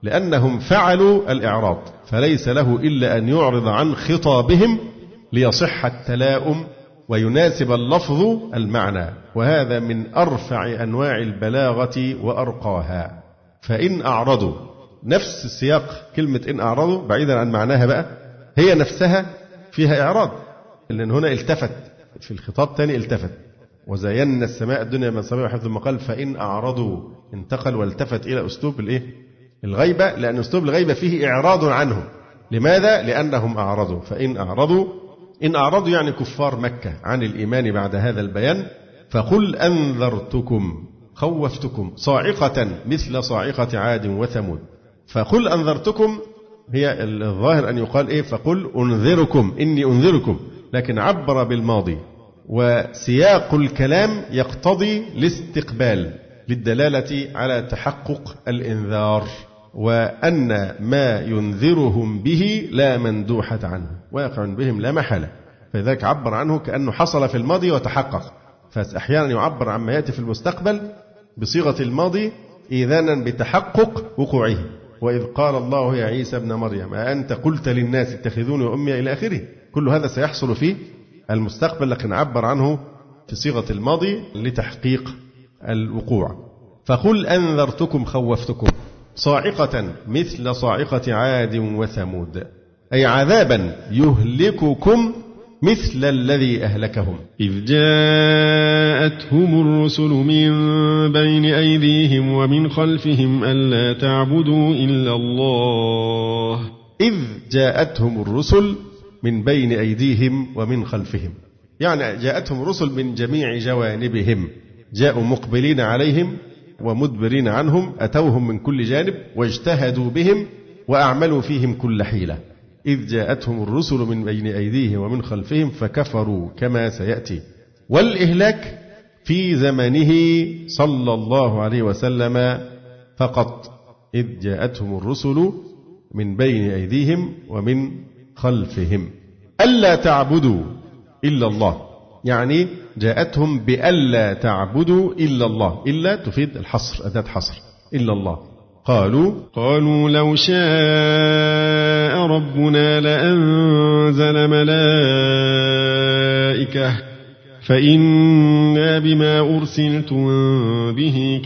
[SPEAKER 2] لأنهم فعلوا الإعراض، فليس له إلا أن يعرض عن خطابهم ليصح التلاؤم ويناسب اللفظ المعنى، وهذا من أرفع أنواع البلاغة وأرقاها. فإن أعرضوا، نفس سياق كلمة إن أعرضوا بعيدا عن معناها بقى، هي نفسها فيها إعراض، لأن هنا التفت في الخطاب تاني، التفت وزينا السماء الدنيا من صبيح حفظ المقال، فإن أعرضوا انتقل والتفت إلى أسلوب الغيبة، لأن أسلوب الغيبة فيه إعراض عنهم. لماذا؟ لأنهم أعرضوا. فإن أعرضوا، إن أعرضوا يعني كفار مكة عن الإيمان بعد هذا البيان، فقل أنذرتكم خوفتكم صاعقة مثل صاعقة عاد وثمود. فقل أنذرتكم هي الظاهر أن يقال فقل أنذركم، إني أنذركم، لكن عبر بالماضي، وسياق الكلام يقتضي الاستقبال للدلالة على تحقق الإنذار، وأن ما ينذرهم به لا مندوحة عنه، واقع بهم لا محالة، فلذلك عبر عنه كأنه حصل في الماضي وتحقق. فأحيانا يعبر عما يأتي في المستقبل بصيغة الماضي إذانا بتحقق وقوعه، وإذ قال الله يا عيسى ابن مريم أأنت قلت للناس اتخذوني وأمي إلى آخره. كل هذا سيحصل في المستقبل، لكن عبر عنه في صيغة الماضي لتحقيق الوقوع. فقل أنذرتكم خوفتكم صاعقة مثل صاعقة عاد وثمود، أي عذابا يهلككم مثل الذي أهلكهم.
[SPEAKER 3] إذ جاءتهم الرسل من بين أيديهم ومن خلفهم ألا تعبدوا إلا الله.
[SPEAKER 2] إذ جاءتهم الرسل من بين أيديهم ومن خلفهم، يعني جاءتهم الرسل من جميع جوانبهم، جاءوا مقبلين عليهم ومدبرين عنهم، أتوهم من كل جانب واجتهدوا بهم وأعملوا فيهم كل حيلة. إذ جاءتهم الرسل من بين أيديهم ومن خلفهم فكفروا كما سيأتي. والإهلاك في زمنه صلى الله عليه وسلم فقط، إذ جاءتهم الرسل من بين أيديهم ومن خلفهم ألا تعبدوا إلا الله، يعني جاءتهم بألا تعبدوا إلا الله، إلا تفيد الحصر، أداة حصر، إلا الله. قالوا لو شاء ربنا لأنزل ملائكة فإنا بما أرسلتم به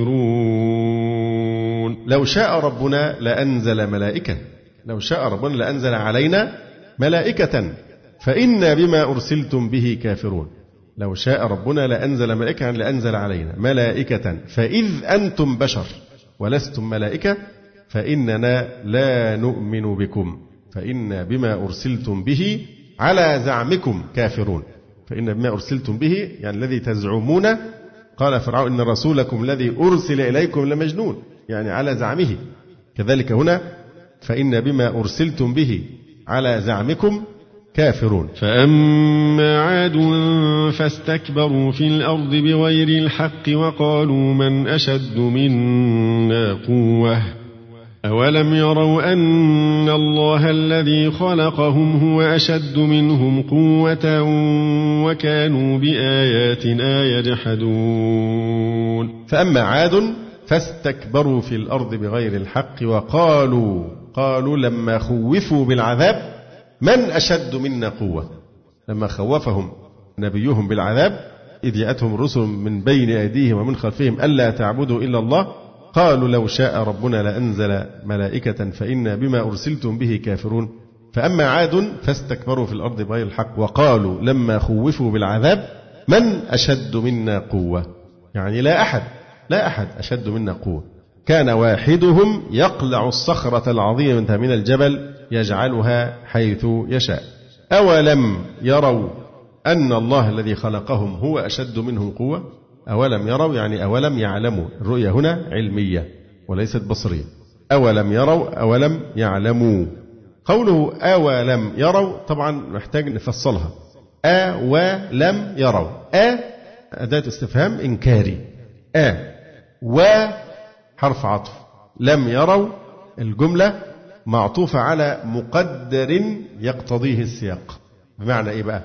[SPEAKER 2] كافرون. لو شاء ربنا لأنزل ملائكة، لو شاء ربنا لأنزل علينا ملائكة فإنا بما أرسلتم به كافرون. لو شاء ربنا لأنزل ملائكة، يعني لأنزل علينا ملائكة، فإذ أنتم بشر ولستم ملائكة فإننا لا نؤمن بكم، فإنا بما أرسلتم به على زعمكم كافرون. فإن بما أرسلتم به يعني الذي تزعمون، قال فرعون إن رسولكم الذي أرسل إليكم لمجنون، يعني على زعمه. كذلك هنا فإن بما أرسلتم به على زعمكم كافرون.
[SPEAKER 3] فأما عاد فاستكبروا في الأرض بغير الحق وقالوا من أشد منا قوة أولم يروا أن الله الذي خلقهم هو أشد منهم قوة وكانوا بآياتنا يجحدون.
[SPEAKER 2] فأما عاد فاستكبروا في الأرض بغير الحق قالوا لما خوفوا بالعذاب من أشد منا قوة، لما خوفهم نبيهم بالعذاب إذ جاءتهم الرسل من بين أيديهم ومن خلفهم ألا تعبدوا إلا الله، قالوا لو شاء ربنا لأنزل ملائكة فإنا بما أرسلتم به كافرون. فأما عاد فاستكبروا في الأرض بغير الحق وقالوا لما خوفوا بالعذاب من أشد منا قوة، يعني لا أحد أشد منا قوة. كان واحدهم يقلع الصخرة العظيمة من الجبل يجعلها حيث يشاء. أولم يروا أن الله الذي خلقهم هو أشد منهم قوة. أولم يروا يعني أولم يعلموا، الرؤية هنا علمية وليست بصرية. أولم يروا أولم يعلموا. قوله أولم يروا طبعا محتاج نفصلها. ولم يروا، أداة استفهام إنكاري، وحرف عطف، لم يروا الجملة معطوفة على مقدر يقتضيه السياق. بمعنى إيه بقى؟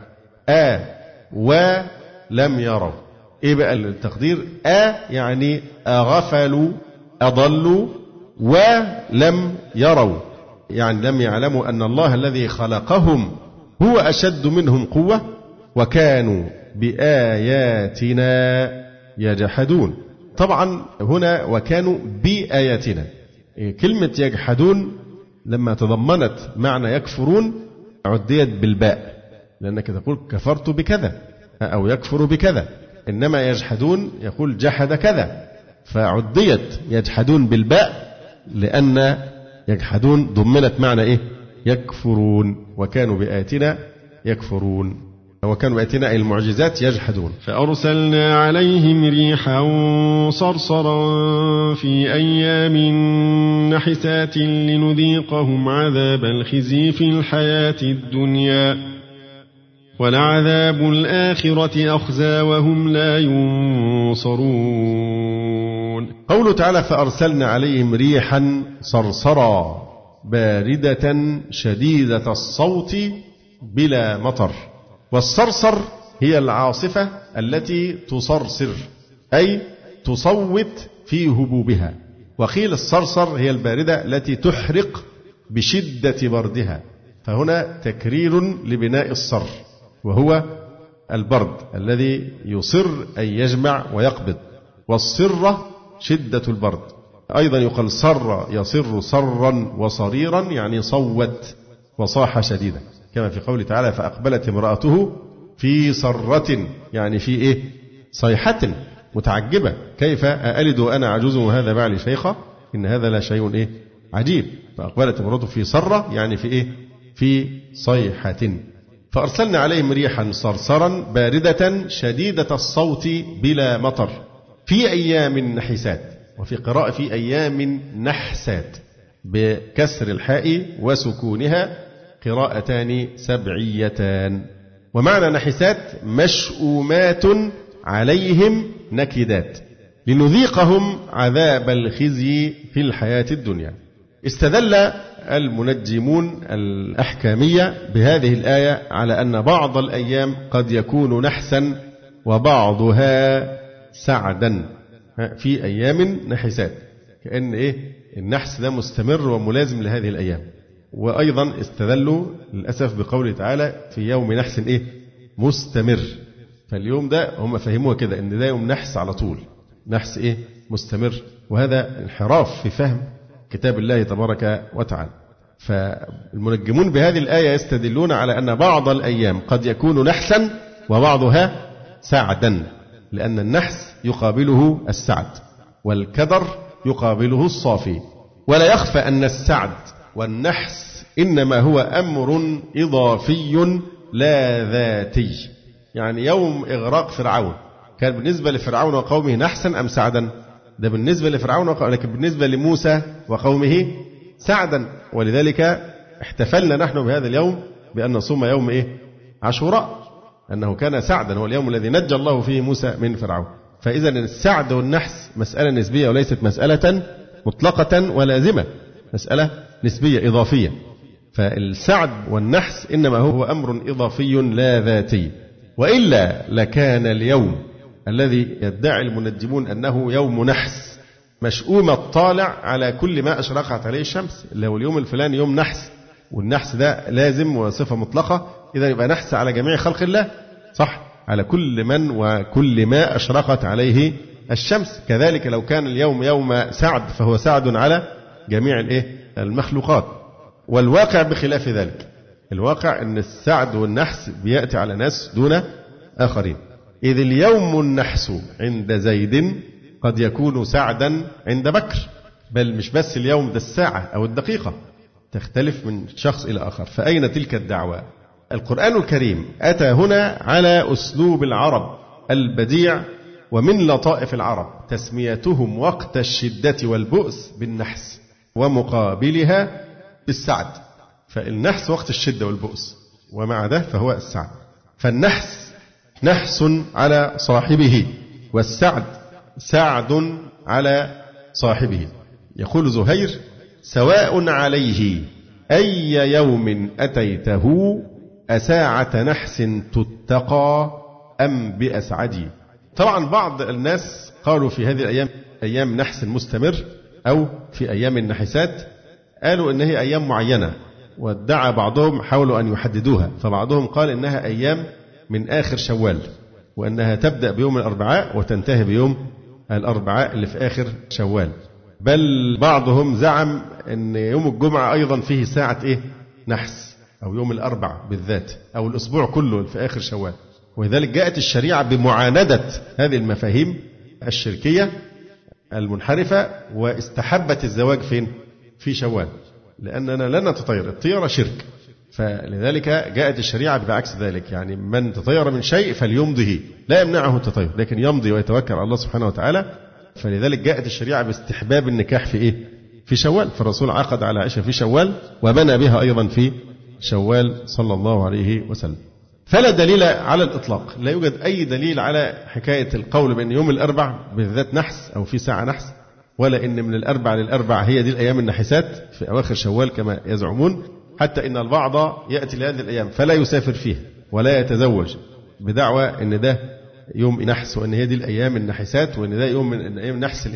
[SPEAKER 2] ولم يروا، إيه بقى التقدير؟ يعني أغفلوا أضلوا ولم يروا، يعني لم يعلموا أن الله الذي خلقهم هو أشد منهم قوة وكانوا بآياتنا يجحدون. طبعا هنا وكانوا بآياتنا، كلمة يجحدون لما تضمنت معنى يكفرون عديت بالباء، لأنك تقول كفرت بكذا أو يكفر بكذا، إنما يجحدون يقول جحد كذا، فعديت يجحدون بالباء لأن يجحدون ضمنت معنى إيه؟ يكفرون، وكانوا بآياتنا يكفرون، وكانوا بآياتنا أي المعجزات يجحدون.
[SPEAKER 3] فأرسلنا عليهم ريحا صرصرا في أيام نحسات لنذيقهم عذاب الخزي في الحياة الدنيا ولعذاب الآخرة أخزى وهم لا ينصرون.
[SPEAKER 2] قوله تعالى فأرسلنا عليهم ريحا صرصرا باردة شديدة الصوت بلا مطر. والصرصر هي العاصفة التي تصرصر أي تصوت في هبوبها، وقيل الصرصر هي الباردة التي تحرق بشدة بردها، فهنا تكرير لبناء الصر وهو البرد الذي يصر أي يجمع ويقبض، والصرة شدة البرد. أيضا يقال صر يصر صرا وصريرا يعني صوت وصاح شديدا، كما في قوله تعالى فأقبلت امرأته في صرة يعني في إيه؟ صيحة متعجبة، كيف أألد وأنا عجوز وهذا بعلي شيخة، إن هذا لا شيء إيه؟ عجيب. فأقبلت امرأته في صرة يعني في إيه؟ في صيحة. فأرسلنا عليهم ريحا صرصرا باردة شديدة الصوت بلا مطر في أيام نحسات، وفي قراءة في أيام نحسات بكسر الحاء وسكونها، قراءتان سبعيتان. ومعنى نحسات مشؤومات عليهم نكدات لنذيقهم عذاب الخزي في الحياة الدنيا. استدل المنجمون الأحكامية بهذه الآية على أن بعض الأيام قد يكون نحسا وبعضها سعدا في أيام نحسات، كأن إيه النحس ده مستمر وملازم لهذه الأيام. وأيضا استدلوا للأسف بقوله تعالى في يوم نحس إيه مستمر، فاليوم ده هم فهموها كده إن ده يوم نحس على طول، نحس إيه مستمر، وهذا انحراف في فهم كتاب الله تبارك وتعالى. فالمنجمون بهذه الآية يستدلون على أن بعض الأيام قد يكون نحسا وبعضها سعدا، لأن النحس يقابله السعد والكدر يقابله الصافي. ولا يخفى أن السعد والنحس إنما هو أمر إضافي لا ذاتي. يعني يوم إغراق فرعون كان بالنسبة لفرعون وقومه نحسا أم سعدا؟ ده بالنسبة لفرعون وقومه، لكن بالنسبة لموسى وقومه سعدا. ولذلك احتفلنا نحن بهذا اليوم بأن نصوم يوم إيه؟ عاشوراء، أنه كان سعدا، هو اليوم الذي نجى الله فيه موسى من فرعون. فإذا السعد والنحس مسألة نسبية وليست مسألة مطلقة ولازمة، مسألة نسبية إضافية. فالسعد والنحس إنما هو أمر إضافي لا ذاتي، وإلا لكان اليوم الذي يدعي المنجمون أنه يوم نحس مشؤوم الطالع على كل ما أشرقت عليه الشمس، اللي هو اليوم الفلاني يوم نحس، والنحس ده لازم وصفة مطلقة، إذا يبقى نحس على جميع خلق الله، صح، على كل من وكل ما أشرقت عليه الشمس. كذلك لو كان اليوم يوم سعد فهو سعد على جميع المخلوقات. والواقع بخلاف ذلك، الواقع أن السعد والنحس بيأتي على ناس دون آخرين. إذ اليوم النحس عند زيد قد يكون سعدا عند بكر، بل مش بس اليوم ده الساعة أو الدقيقة، تختلف من شخص إلى آخر. فأين تلك الدعوة؟ القرآن الكريم أتى هنا على أسلوب العرب البديع، ومن لطائف العرب تسميتهم وقت الشدة والبؤس بالنحس ومقابلها بالسعد. فالنحس وقت الشدة والبؤس، ومع ده فهو السعد. فالنحس نحس على صاحبه، والسعد سعد على صاحبه. يقول زهير سواء عليه أي يوم أتيته أساعة نحس تتقى أم بأسعدي. طبعا بعض الناس قالوا في هذه الأيام أيام نحس مستمر أو في أيام النحسات، قالوا إن هي أيام معينة، وادعى بعضهم حاولوا أن يحددوها، فبعضهم قال إنها أيام من آخر شوال، وأنها تبدأ بيوم الأربعاء وتنتهي بيوم الأربعاء اللي في آخر شوال. بل بعضهم زعم أن يوم الجمعة أيضا فيه ساعة نحس، أو يوم الأربع بالذات، أو الأسبوع كله في آخر شوال. ولذلك جاءت الشريعة بمعاندة هذه المفاهيم الشركية المنحرفة، واستحبت الزواج فين؟ في شوال، لأننا لن نتطير، الطيرة شرك. فلذلك جاءت الشريعة بعكس ذلك، يعني من تطير من شيء فليمضه، لا يمنعه التطير، لكن يمضي ويتوكل على الله سبحانه وتعالى. فلذلك جاءت الشريعة باستحباب النكاح في في شوال، فالرسول عقد على عائشة في شوال، وبنى بها أيضا في شوال صلى الله عليه وسلم. فلا دليل على الإطلاق، لا يوجد أي دليل على حكاية القول بأن يوم الأربع بالذات نحس أو في ساعة نحس، ولا إن من الأربع للأربع هي دي الأيام النحسات في أواخر شوال كما يزعمون. حتى إن البعض يأتي لهذه الأيام فلا يسافر فيها ولا يتزوج، بدعوى إن ده يوم نحس، وإن هي دي الأيام النحسات، وإن ده يوم من أيام النحس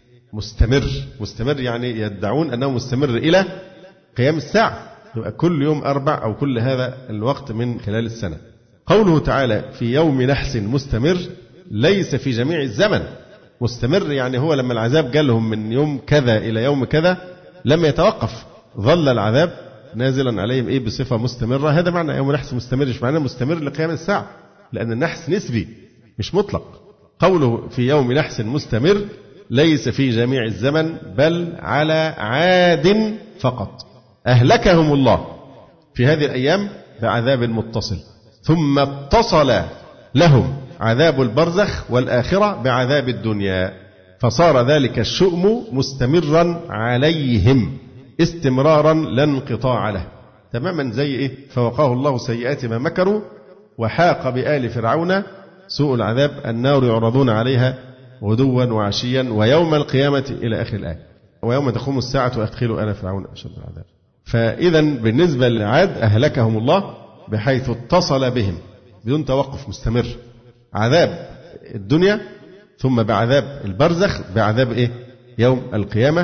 [SPEAKER 2] مستمر، يعني يدعون أنه مستمر إلى قيام الساعة، يبقى كل يوم أربع أو كل هذا الوقت من خلال السنة. قوله تعالى في يوم نحس مستمر، ليس في جميع الزمن مستمر، يعني هو لما العذاب جالهم من يوم كذا إلى يوم كذا لم يتوقف، ظل العذاب نازلا عليهم بصفة مستمرة. هذا معنى يوم نحس مستمر، مش معنى مستمر لقيام الساعة، لأن النحس نسبي مش مطلق. قوله في يوم نحس مستمر ليس في جميع الزمن بل على عاد فقط، أهلكهم الله في هذه الأيام بعذاب متصل، ثم اتصل لهم عذاب البرزخ والآخرة بعذاب الدنيا، فصار ذلك الشؤم مستمرا عليهم استمرارا لا انقطاع له، تماما زي فوقاه الله سيئات ما مكروا وحاق بآل فرعون سوء العذاب، النار يعرضون عليها غدوا وعشيا ويوم القيامة إلى آخر الآية، ويوم تقوم الساعة وأدخلوا آل فرعون أشد العذاب. فإذا بالنسبة لعاد أهلكهم الله بحيث اتصل بهم بدون توقف مستمر، عذاب الدنيا ثم بعذاب البرزخ بعذاب يوم القيامة،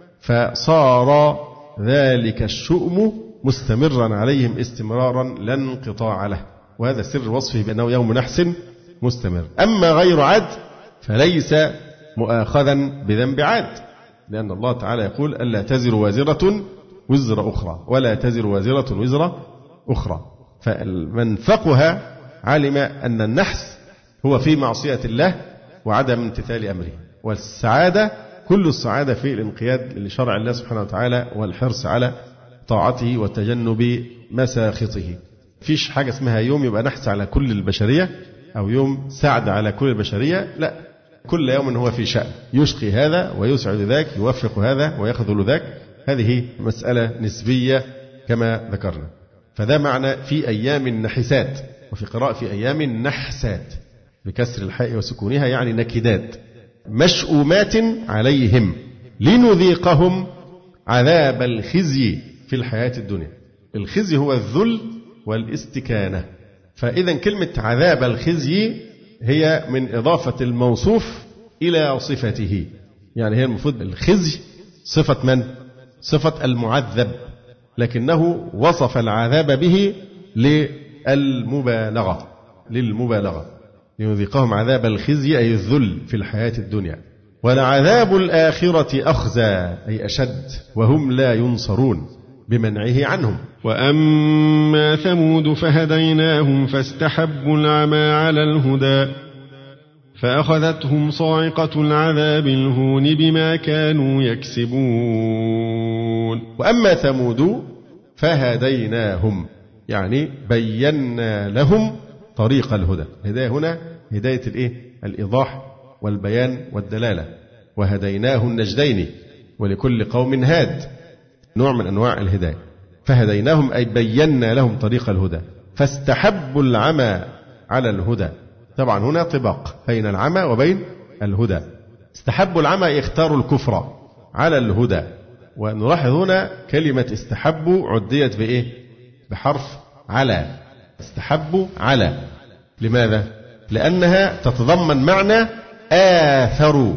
[SPEAKER 2] فصار ذلك الشؤم مستمرا عليهم استمرارا لا انقطاع له، وهذا سر وصفه بأنه يوم نحس مستمر. أما غير عاد فليس مؤاخذا بذنب عاد، لأن الله تعالى يقول ألا تزر وازرة وزر أخرى، ولا تزر وازرة وزر أخرى. فمن فقه علم أن النحس هو في معصية الله وعدم امتثال أمره، والسعادة كل السعادة في الانقياد لشرع الله سبحانه وتعالى والحرص على طاعته وتجنب مساخطه. فيش حاجة اسمها يوم يبقى نحس على كل البشرية أو يوم سعد على كل البشرية، لا، كل يوم هو في شأن، يشقي هذا ويسعد ذاك، يوفق هذا ويخذل ذاك، هذه مسألة نسبية كما ذكرنا. فده معنى في أيام النحسات، وفي قراءة في أيام النحسات بكسر الحاء وسكونها، يعني نكدات مشؤومات عليهم لنذيقهم عذاب الخزي في الحياة الدنيا. الخزي هو الذل والاستكانة، فإذا كلمة عذاب الخزي هي من إضافة الموصوف إلى صفته، يعني هي المفروض الخزي صفة من؟ صفة المعذب، لكنه وصف العذاب به للمبالغة ليذيقهم عذاب الخزي أي الذل في الحياة الدنيا. ولعذاب الآخرة أخزى أي أشد وهم لا ينصرون بمنعه عنهم.
[SPEAKER 3] وأما ثمود فهديناهم فاستحبوا العمى على الهدى فأخذتهم صاعقة العذاب الهون بما كانوا يكسبون.
[SPEAKER 2] وأما ثمود فهديناهم يعني بينا لهم طريق الهدى. الهداية هنا هداية الإيضاح والبيان والدلالة، وهديناه النجدين ولكل قوم هاد، نوع من أنواع الهداية. فهديناهم أي بينا لهم طريق الهدى، فاستحبوا العمى على الهدى. طبعا هنا طباق بين العمى وبين الهدى. استحبوا العمى اختاروا الكفر على الهدى، ونلاحظ هنا كلمة استحبوا عديت بحرف على. استحبوا على، لماذا؟ لأنها تتضمن معنى آثروا،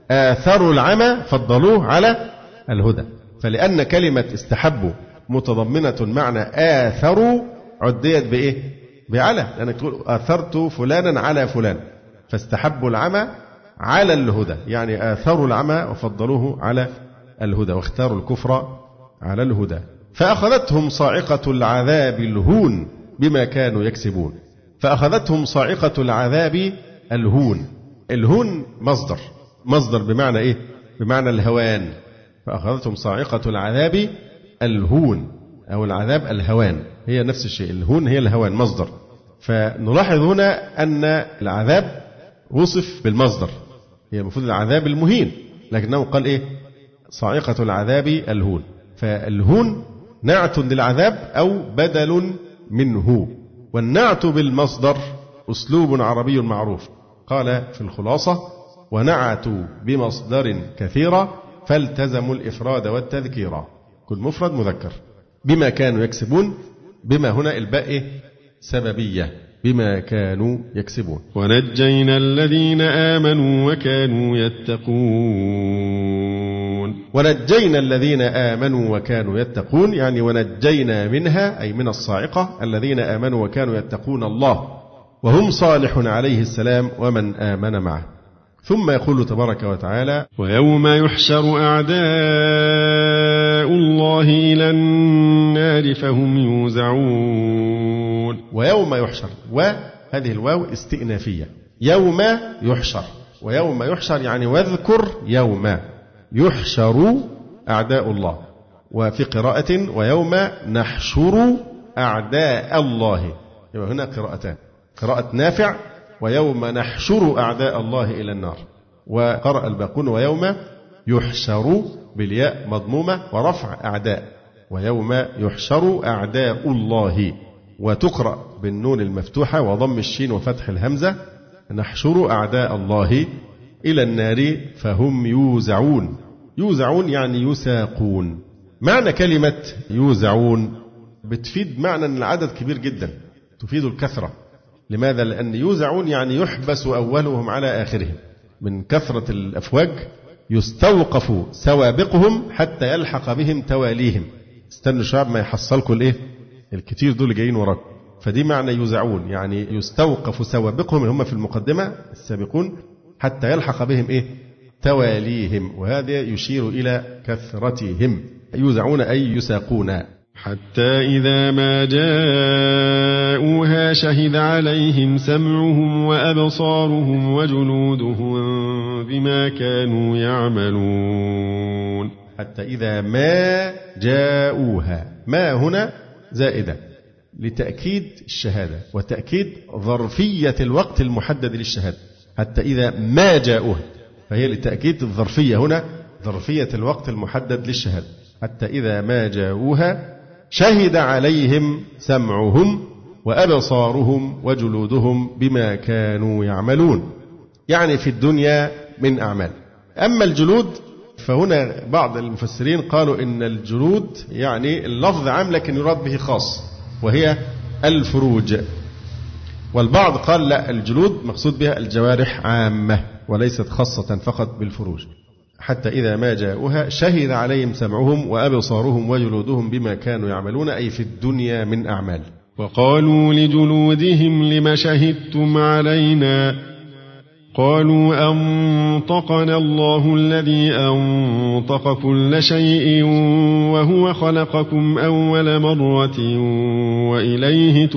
[SPEAKER 2] آثروا العمى فضلوه على الهدى. فلأن كلمة استحبوا متضمنة معنى آثروا عديت بإيه؟ بعلى، لأنك تقول آثرت فلانا على فلان، فاستحبوا العمى على الهدى، يعني آثروا العمى وفضلوه على الهدى واختاروا الكفر على الهدى. فأخذتهم صاعقة العذاب الهون بما كانوا يكسبون. فأخذتهم صاعقة العذاب الهون. الهون مصدر بمعنى إيه؟ بمعنى الهوان. فأخذتهم صاعقة العذاب الهون أو العذاب الهوان، هي نفس الشيء، الهون هي الهوان مصدر. فنلاحظ هنا أن العذاب وصف بالمصدر، هي المفروض العذاب المهين، لكنه قال إيه؟ صاعقة العذاب الهون. فالهون نعت للعذاب أو بدل منه، والنعت بالمصدر أسلوب عربي معروف. قال في الخلاصة: ونعتوا بمصدر كثيرا فالتزموا الإفراد والتذكيرا. كل مفرد مذكر. بما كانوا يكسبون، بما هنا الباء سببية، بما كانوا يكسبون.
[SPEAKER 3] ونجينا الذين آمنوا وكانوا يتقون.
[SPEAKER 2] ونجينا الذين آمنوا وكانوا يتقون، يعني ونجينا منها أي من الصاعقة الذين آمنوا وكانوا يتقون الله، وهم صالح عليه السلام ومن آمن معه. ثم يقول تبارك وتعالى:
[SPEAKER 3] ويوم يحشر أعداء الله إلى النار فهم يوزعون.
[SPEAKER 2] ويوم يحشر، وهذه الواو استئنافية، يوم يحشر، ويوم يحشر يعني واذكر يوم يحشر أعداء الله. وفي قراءة ويوم نحشر أعداء الله، يبقى هنا قراءتان، قراءة نافع ويوم نحشر أعداء الله إلى النار، وقرأ الباقون ويوم يحشر بالياء مضمومة ورفع أعداء، ويوم يحشر أعداء الله، وتقرأ بالنون المفتوحة وضم الشين وفتح الهمزة، نحشر أعداء الله إلى النار فهم يوزعون. يوزعون يعني يساقون. معنى كلمة يوزعون بتفيد معنى أن العدد كبير جدا، تفيد الكثرة. لماذا؟ لأن يوزعون يعني يحبس أولهم على آخرهم، من كثرة الأفواج يستوقف سوابقهم حتى يلحق بهم تواليهم. استنوا شعب ما يحصلكوا الإيه؟ الكتير دول جايين وراكم. فدي معنى يوزعون، يعني يستوقف سوابقهم اللي هم في المقدمة السابقون حتى يلحق بهم إيه؟ تواليهم، وهذا يشير إلى كثرتهم. يوزعون أي يساقون.
[SPEAKER 3] حتى إذا ما جاءوها شهد عليهم سمعهم وأبصارهم وجلودهم بما كانوا يعملون.
[SPEAKER 2] حتى إذا ما جاءوها، ما هنا زائدة لتأكيد الشهادة وتأكيد ظرفية الوقت المحدد للشهادة. حتى إذا ما جاءوها، فهي لتأكيد الظرفية هنا، ظرفية الوقت المحدد للشهادة. حتى إذا ما جاءوها شهد عليهم سمعهم وأبصارهم وجلودهم بما كانوا يعملون، يعني في الدنيا من أعمال. أما الجلود فهنا بعض المفسرين قالوا إن الجلود يعني اللفظ عام لكن يراد به خاص، وهي الفروج. والبعض قال لا، الجلود مقصود بها الجوارح عامة وليست خاصة فقط بالفروج. حتى إذا ما جاءوها شهد عليهم سمعهم وأبصارهم وجلودهم بما كانوا يعملون، أي في الدنيا من أعمال.
[SPEAKER 3] وقالوا لجلودهم لم شهدتم علينا قالوا أنطقنا الله الذي أنطق كل شيء وهو خلقكم أول مرة وإليه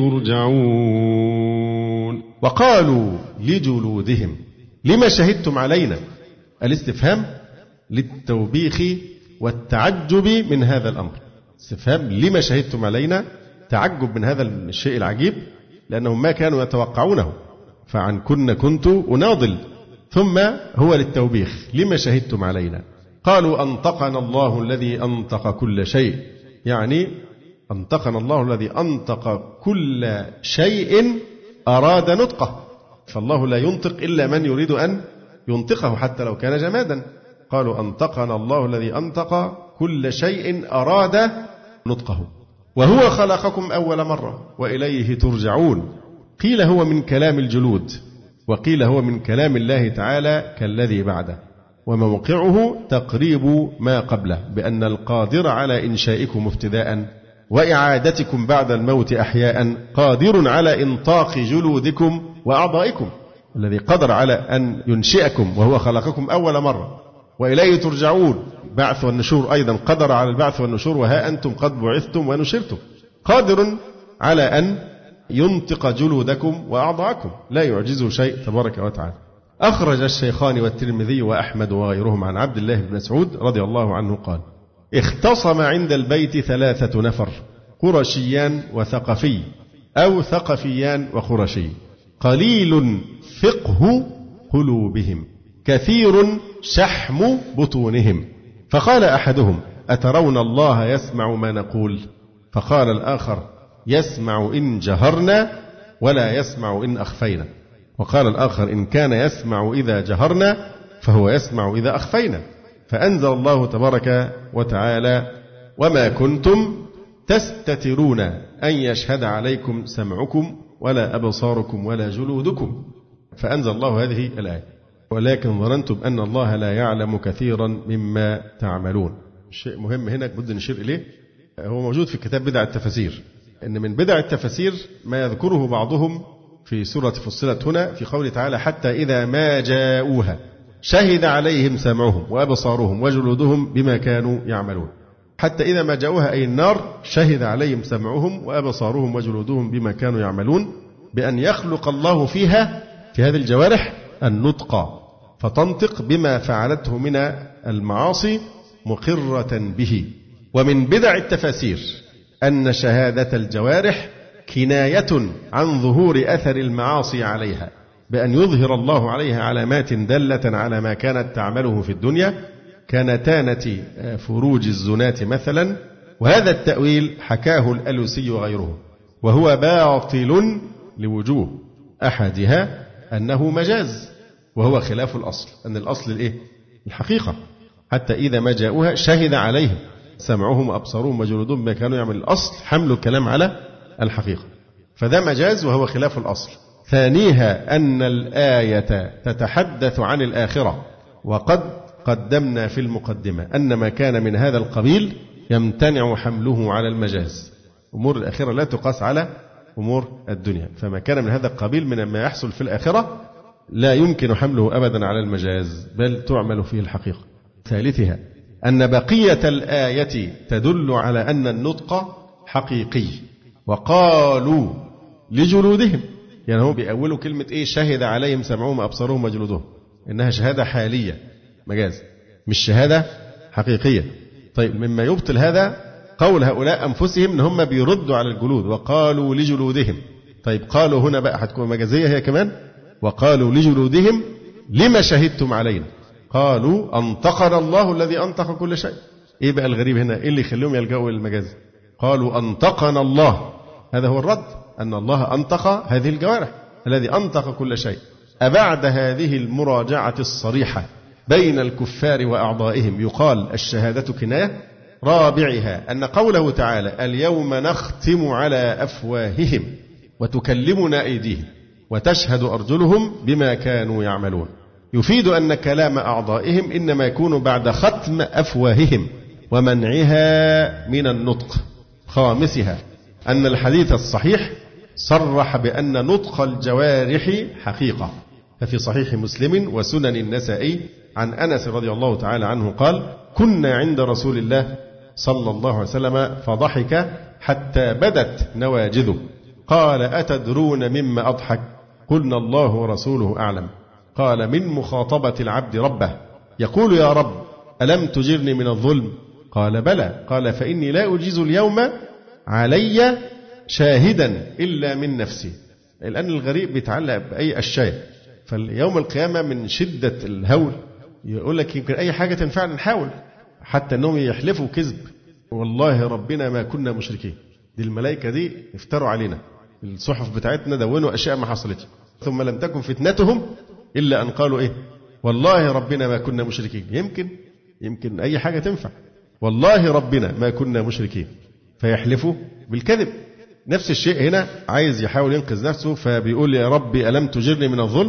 [SPEAKER 3] ترجعون.
[SPEAKER 2] وقالوا لجلودهم لما شهدتم علينا، الاستفهام للتوبيخ والتعجب من هذا الأمر. استفهام لما شهدتم علينا، تعجب من هذا الشيء العجيب، لأنهم ما كانوا يتوقعونه، فعن كنت أناضل، ثم هو للتوبيخ لما شهدتم علينا. قالوا أنطقنا الله الذي أنطق كل شيء، يعني أنطقنا الله الذي أنطق كل شيء أراد نطقه، فالله لا ينطق إلا من يريد أن ينطقه حتى لو كان جمادا. قالوا أنطقنا الله الذي أنطق كل شيء أراد نطقه، وهو خلقكم أول مرة وإليه ترجعون. قيل هو من كلام الجلود، وقيل هو من كلام الله تعالى كالذي بعده. وموقعه تقريب ما قبله، بأن القادر على إنشائكم ابتداء وإعادتكم بعد الموت أحياء قادر على إنطاق جلودكم وأعضائكم، الذي قدر على أن ينشئكم وهو خلقكم أول مرة وإليه ترجعون. بعث والنشور أيضا قدر على البعث والنشور، وها أنتم قد بعثتم ونشرتم. قادر على أن ينطق جلودكم وأعضاءكم، لا يعجزه شيء تبارك وتعالى. أخرج الشيخان والترمذي وأحمد وغيرهم عن عبد الله بن مسعود رضي الله عنه قال: اختصم عند البيت 3 نفر، قرشيان وثقفي، أو ثقفيان وقرشي، قليل فقه قلوبهم، كثير شحم بطونهم. فقال أحدهم: أترون الله يسمع ما نقول؟ فقال الآخر: يسمع إن جهرنا ولا يسمع إن أخفينا. وقال الآخر: إن كان يسمع إذا جهرنا فهو يسمع إذا أخفينا. فأنزل الله تبارك وتعالى: وما كنتم تستترون أن يشهد عليكم سمعكم ولا أبصاركم ولا جلودكم. فأنزل الله هذه الآية: ولكن ظننتم أن الله لا يعلم كثيرا مما تعملون. شيء مهم هنا بد نشير إليه، هو موجود في كتاب بدع التفاسير، إن من بدع التفاسير ما يذكره بعضهم في سورة فصلت هنا في قوله تعالى: حتى إذا ما جاءوها شهد عليهم سمعهم وأبصارهم وجلودهم بما كانوا يعملون. حتى إذا ما جاءوها أي النار شهد عليهم سمعهم وأبصارهم وجلودهم بما كانوا يعملون، بأن يخلق الله فيها في هذه الجوارح النطق، فتنطق بما فعلته من المعاصي مقرة به. ومن بدع التفاسير أن شهادة الجوارح كناية عن ظهور أثر المعاصي عليها، بأن يظهر الله عليها علامات دالة على ما كانت تعمله في الدنيا، كنتانة فروج الزنات مثلا. وهذا التأويل حكاه الألوسي وغيره، وهو باطل لوجوه. أحدها أنه مجاز، وهو خلاف الأصل، أن الأصل الإيه؟ الحقيقة. حتى إذا ما جاءوها شهد عليهم سمعهم وأبصارهم وجلودهم بما كانوا يعمل. الأصل حمل الكلام على الحقيقة، فده مجاز وهو خلاف الأصل. ثانيها أن الآية تتحدث عن الآخرة، وقد قدمنا في المقدمة أن ما كان من هذا القبيل يمتنع حمله على المجاز. أمور الآخرة لا تقاس على أمور الدنيا، فما كان من هذا القبيل من ما يحصل في الآخرة لا يمكن حمله أبدا على المجاز، بل تعمل فيه الحقيقة. ثالثها أن بقية الآية تدل على أن النطق حقيقي. وقالوا لجلودهم، يعني هم بيأولوا كلمة إيه؟ شهد عليهم سمعهم وأبصارهم وجلودهم، إنها شهادة حالية مجاز، مش شهادة حقيقية. طيب، مما يبطل هذا قول هؤلاء أنفسهم إن هم بيردوا على الجلود، وقالوا لجلودهم. طيب، قالوا هنا بقى هتكون مجازية هي كمان. وقالوا لجلودهم لما شهدتم علينا؟ قالوا أنطقنا الله الذي أنطق كل شيء. إيه بقى الغريب هنا؟ إيه اللي يخليهم يلجأوا للمجاز؟ قالوا أنطقنا الله، هذا هو الرد، أن الله أنطق هذه الجوارح، الذي أنطق كل شيء. أبعد هذه المراجعة الصريحة بين الكفار وأعضائهم يقال الشهادة كناية؟ رابعها أن قوله تعالى: اليوم نختم على أفواههم وتكلمنا أيديهم وتشهد أرجلهم بما كانوا يعملون، يفيد أن كلام أعضائهم إنما يكون بعد ختم أفواههم ومنعها من النطق. خامسها أن الحديث الصحيح صرح بأن نطق الجوارح حقيقة، ففي صحيح مسلم وسنن النسائي عن أنس رضي الله تعالى عنه قال: كنا عند رسول الله صلى الله عليه وسلم فضحك حتى بدت نواجذه، قال: أتدرون مما أضحك؟ قلنا: الله ورسوله أعلم. قال: من مخاطبة العبد ربه يقول: يا رب ألم تجرني من الظلم؟ قال: بلى. قال: فإني لا أجيز اليوم علي شاهدا إلا من نفسي. الآن الغريب بيتعلق بأي أشياء، فاليوم القيامة من شدة الهول يقول لك يمكن أي حاجة تنفعنا نحاول، حتى أنهم يحلفوا كذب: والله ربنا ما كنا مشركين. دي الملائكة دي افتروا علينا، الصحف بتاعتنا دونوا أشياء ما حصلتش، ثم لم تكن فتنتهم إلا أن قالوا إيه؟ والله ربنا ما كنا مشركين. يمكن أي حاجة تنفع، والله ربنا ما كنا مشركين، فيحلفوا بالكذب. نفس الشيء هنا، عايز يحاول ينقذ نفسه فبيقول: يا ربي ألم تجرني من الظلم؟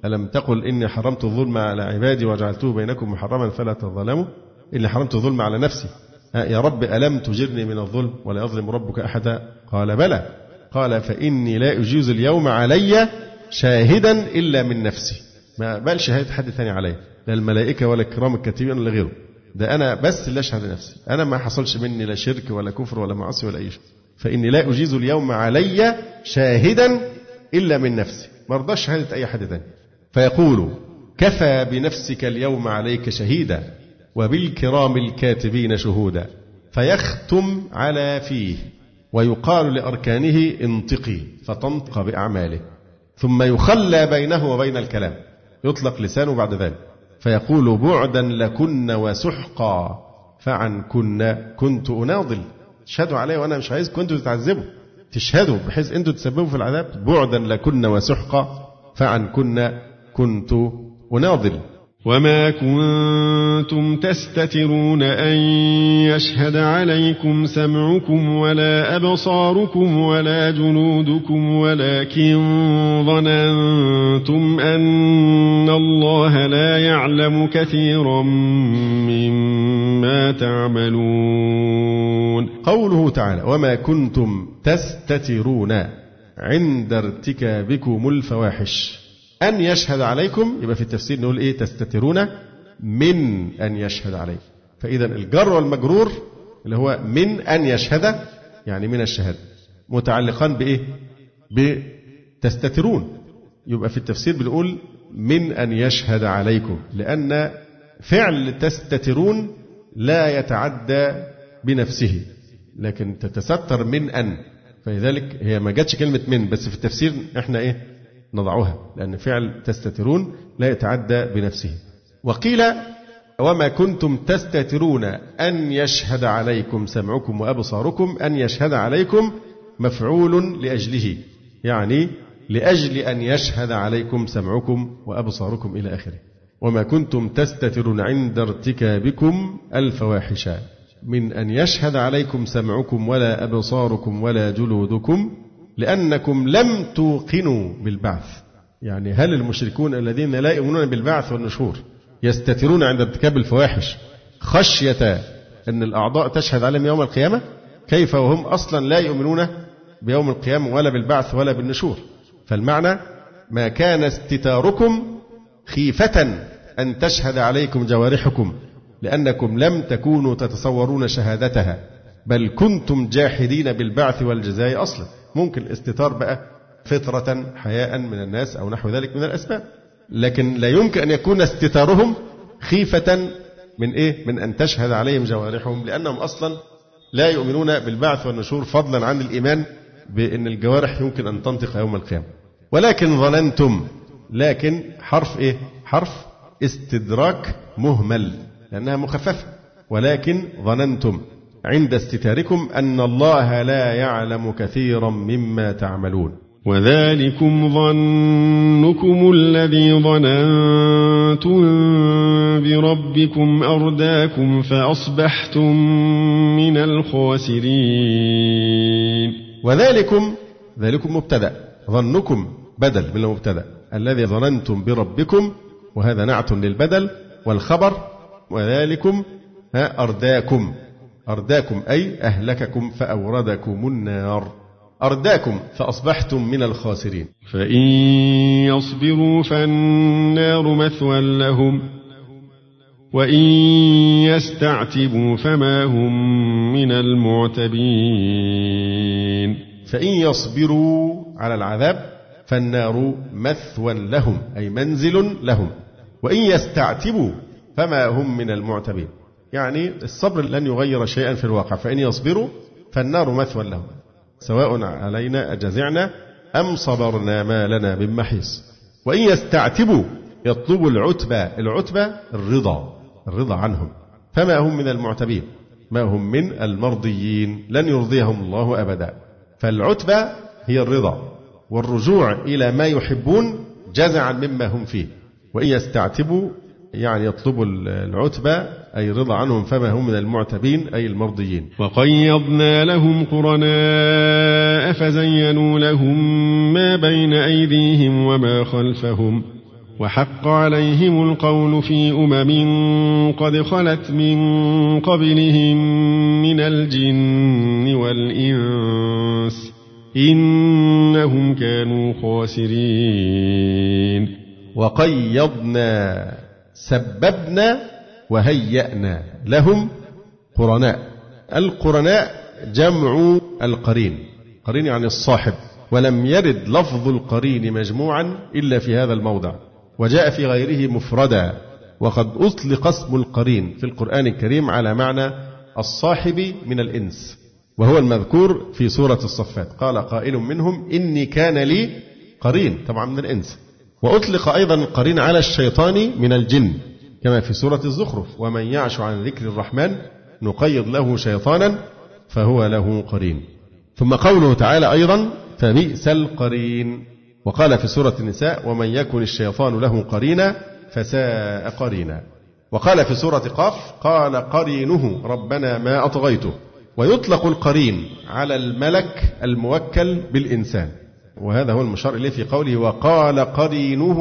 [SPEAKER 2] ألم تقل إني حرمت الظلم على عبادي وجعلته بينكم محرما فلا تظلموا، إني حرمت الظلم على نفسي. يا رب ألم تجرني من الظلم ولا يظلم ربك أحدا؟ قال بلى. قال فإني لا أجيز اليوم علي شاهدا إلا من نفسي. ما بل شهادة حد ثاني علي، لا الملائكة ولا الكرام الكاتبين ولا غيره، ده أنا بس اللي أشهد لنفسي، أنا ما حصلش مني لا شرك ولا كفر ولا معصية ولا أي شيء. فإني لا أجيز اليوم علي شاهدا إلا من نفسي، ما رضاش شهادة أي حد ثاني. فيقول كفى بنفسك اليوم عليك شهيدا وبالكرام الكاتبين شهودا، فيختم على فيه ويقال لأركانه انطقي فتنطق بأعماله، ثم يخلى بينه وبين الكلام، يطلق لسانه بعد ذلك، فيقول بعدا لكن وسحقا فعن كنت أناضل. تشهدوا علي وأنا مش عايز كنتوا تتعذبوا، تشهدوا بحيث أنتوا تسببوا في العذاب. بعدا لكن وسحقا فعن كنت أناضل.
[SPEAKER 3] وما كنتم تستترون أن يشهد عليكم سمعكم ولا أبصاركم ولا جلودكم ولكن ظننتم أن الله لا يعلم كثيرا مما تعملون.
[SPEAKER 2] قوله تعالى وما كنتم تستترون عند ارتكابكم الفواحش أن يشهد عليكم، يبقى في التفسير نقول إيه؟ تستترون من أن يشهد عليكم. فإذا الجر والمجرور اللي هو من أن يشهد يعني من الشهادة متعلقان بإيه؟ بتستترون. يبقى في التفسير بنقول من أن يشهد عليكم، لأن فعل تستترون لا يتعدى بنفسه لكن تتستر من أن، فلذلك هي ما جاتش كلمة من، بس في التفسير إحنا إيه؟ نضعها، لأن فعل تستترون لا يتعدى بنفسه. وقيل وما كنتم تستترون أن يشهد عليكم سمعكم وأبصاركم، أن يشهد عليكم مفعول لأجله، يعني لأجل أن يشهد عليكم سمعكم وأبصاركم إلى آخره. وما كنتم تستترون عند ارتكابكم الفواحش من أن يشهد عليكم سمعكم ولا أبصاركم ولا جلودكم لأنكم لم توقنوا بالبعث. يعني هل المشركون الذين لا يؤمنون بالبعث والنشور يستترون عند ارتكاب الفواحش خشية أن الأعضاء تشهد عليهم يوم القيامة؟ كيف وهم أصلا لا يؤمنون بيوم القيامة ولا بالبعث ولا بالنشور؟ فالمعنى ما كان استتاركم خيفة أن تشهد عليكم جوارحكم لأنكم لم تكونوا تتصورون شهادتها، بل كنتم جاحدين بالبعث والجزاء أصلا. ممكن الاستتار بقى فطرة حياء من الناس أو نحو ذلك من الأسباب، لكن لا يمكن أن يكون استتارهم خيفة من إيه؟ من أن تشهد عليهم جوارحهم، لأنهم أصلا لا يؤمنون بالبعث والنشور فضلا عن الإيمان بأن الجوارح يمكن أن تنطق يوم القيامة. ولكن ظننتم، لكن حرف إيه؟ حرف استدراك مهمل لأنها مخففة. ولكن ظننتم عند استتاركم أن الله لا يعلم كثيرا مما تعملون.
[SPEAKER 3] وذلكم ظنكم الذي ظننتم بربكم أرداكم فأصبحتم من الخاسرين.
[SPEAKER 2] وذلكم، ذلكم مبتدأ، ظنكم بدل من المبتدأ، الذي ظننتم بربكم، وهذا نعت للبدل، والخبر وذلكم أرداكم. أرداكم أي أهلككم فأوردكم النار. أرداكم فأصبحتم من الخاسرين.
[SPEAKER 3] فإن يصبروا فالنار مثوى لهم وإن يستعتبوا فما هم من المعتبين.
[SPEAKER 2] فإن يصبروا على العذاب فالنار مثوى لهم أي منزل لهم، وإن يستعتبوا فما هم من المعتبين، يعني الصبر لن يغير شيئا في الواقع. فإن يصبروا فالنار مثوى لهم سواء علينا أجزعنا أم صبرنا ما لنا من محيص. وإن يستعتبوا يطلبوا العتبة، العتبة الرضا عنهم، فما هم من المعتبين، ما هم من المرضيين، لن يرضيهم الله أبدا. فالعتبة هي الرضا والرجوع إلى ما يحبون جزعا مما هم فيه. وإن يستعتبوا يعني يطلبوا العتبة أي رضا عنهم، فما هم من المعتبين أي المرضيين.
[SPEAKER 3] وقيضنا لهم قرناء فزينوا لهم ما بين أيديهم وما خلفهم وحق عليهم القول في قد خلت من قبلهم من الجن والإنس إنهم كانوا خاسرين.
[SPEAKER 2] وقيضنا سببنا وهيأنا لهم قرناء. القرناء جمع القرين، قرين يعني الصاحب، ولم يرد لفظ القرين مجموعا إلا في هذا الموضع، وجاء في غيره مفردا. وقد أطلق اسم القرين في القرآن الكريم على معنى الصاحب من الإنس، وهو المذكور في سورة الصفات. قال قائل منهم إني كان لي قرين، طبعا من الإنس. وأطلق أيضا القرين على الشيطان من الجن كما في سورة الزخرف: ومن يعش عن ذكر الرحمن نقيض له شيطانا فهو له قرين. ثم قوله تعالى أيضا: فبئس القرين. وقال في سورة النساء: ومن يكن الشيطان له قرينا فساء قرينا. وقال في سورة قاف: قال قرينه ربنا ما أطغيته. ويطلق القرين على الملك الموكل بالإنسان، وهذا هو المشار إليه في قوله: وقال قرينه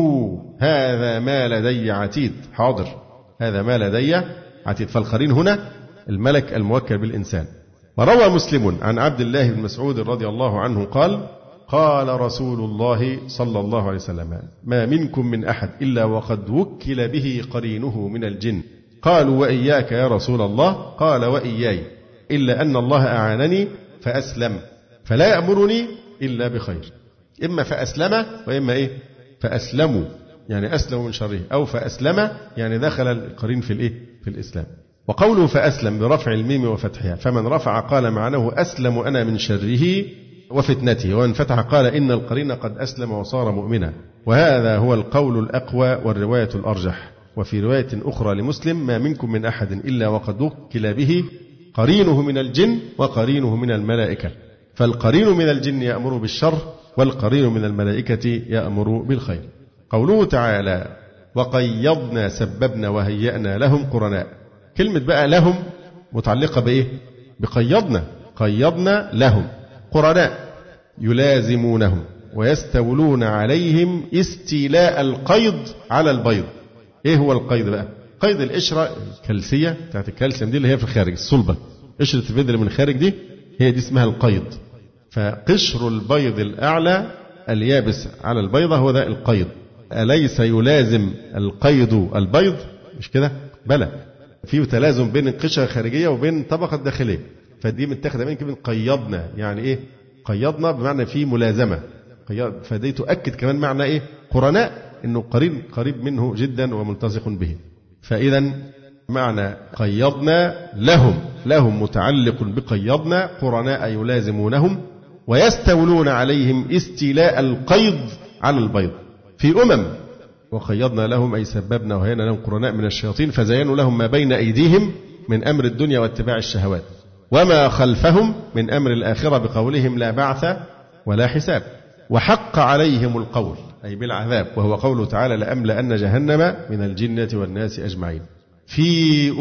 [SPEAKER 2] هذا ما لدي عتيد. حاضر، هذا ما لدي عتيد. فالقرين هنا الملك الموكل بالإنسان. وروى مسلم عن عبد الله بن مسعود رضي الله عنه قال: قال رسول الله صلى الله عليه وسلم: ما منكم من أحد إلا وقد وكل به قرينه من الجن. قالوا: وإياك يا رسول الله؟ قال: وإياي، إلا أن الله أعانني فأسلم، فلا يأمرني إلا بخير. إما فأسلم، وإما فأسلموا يعني أسلموا من شره، أو فأسلم يعني دخل القرين في الإسلام. وقوله فأسلم برفع الميم وفتحها، فمن رفع قال معناه أسلم أنا من شره وفتنته، ومن فتح قال إن القرين قد أسلم وصار مؤمنا. وهذا هو القول الأقوى والرواية الأرجح. وفي رواية أخرى لمسلم: ما منكم من أحد إلا وقد وكل به قرينه من الجن وقرينه من الملائكة. فالقرين من الجن يأمر بالشر، والقرين من الملائكة يأمر بالخير. قوله تعالى: وقيضنا سببنا وهيأنا لهم قرناء. كلمة بقى لهم متعلقة بإيه؟ بقيضنا. قيضنا لهم قرناء يلازمونهم ويستولون عليهم استيلاء القيض على البيض. إيه هو القيض بقى؟ قيض القشرة الكلسية بتاعت الكالسيوم دي اللي هي في الخارج، الصلبة، قشرة البيض اللي من الخارج دي هي دي اسمها القيض. فقشر البيض الأعلى اليابس على البيضة هو ده القيض. أليس يلازم القيض البيض؟ مش كده؟ بلى، فيه تلازم بين القشرة الخارجية وبين الطبقة الداخلية. فدي متاخدة من كلمة قيضنا. يعني إيه؟ قيضنا بمعنى فيه ملازمة. فدي تؤكد كمان معنى إيه؟ قرناء، إنه قريب منه جدا وملتصق به. فإذا معنى قيضنا لهم متعلق بقيضنا، قرناء يلازمونهم ويستولون عليهم استيلاء القيض على البيض. في وقيضنا لهم أي سببنا وهينا لهم قرناء من الشياطين فزينوا لهم ما بين أيديهم من أمر الدنيا واتباع الشهوات، وما خلفهم من أمر الآخرة بقولهم لا بعث ولا حساب. وحق عليهم القول أي بالعذاب، وهو قوله تعالى: لأملأن جهنم من الجنة والناس أجمعين. في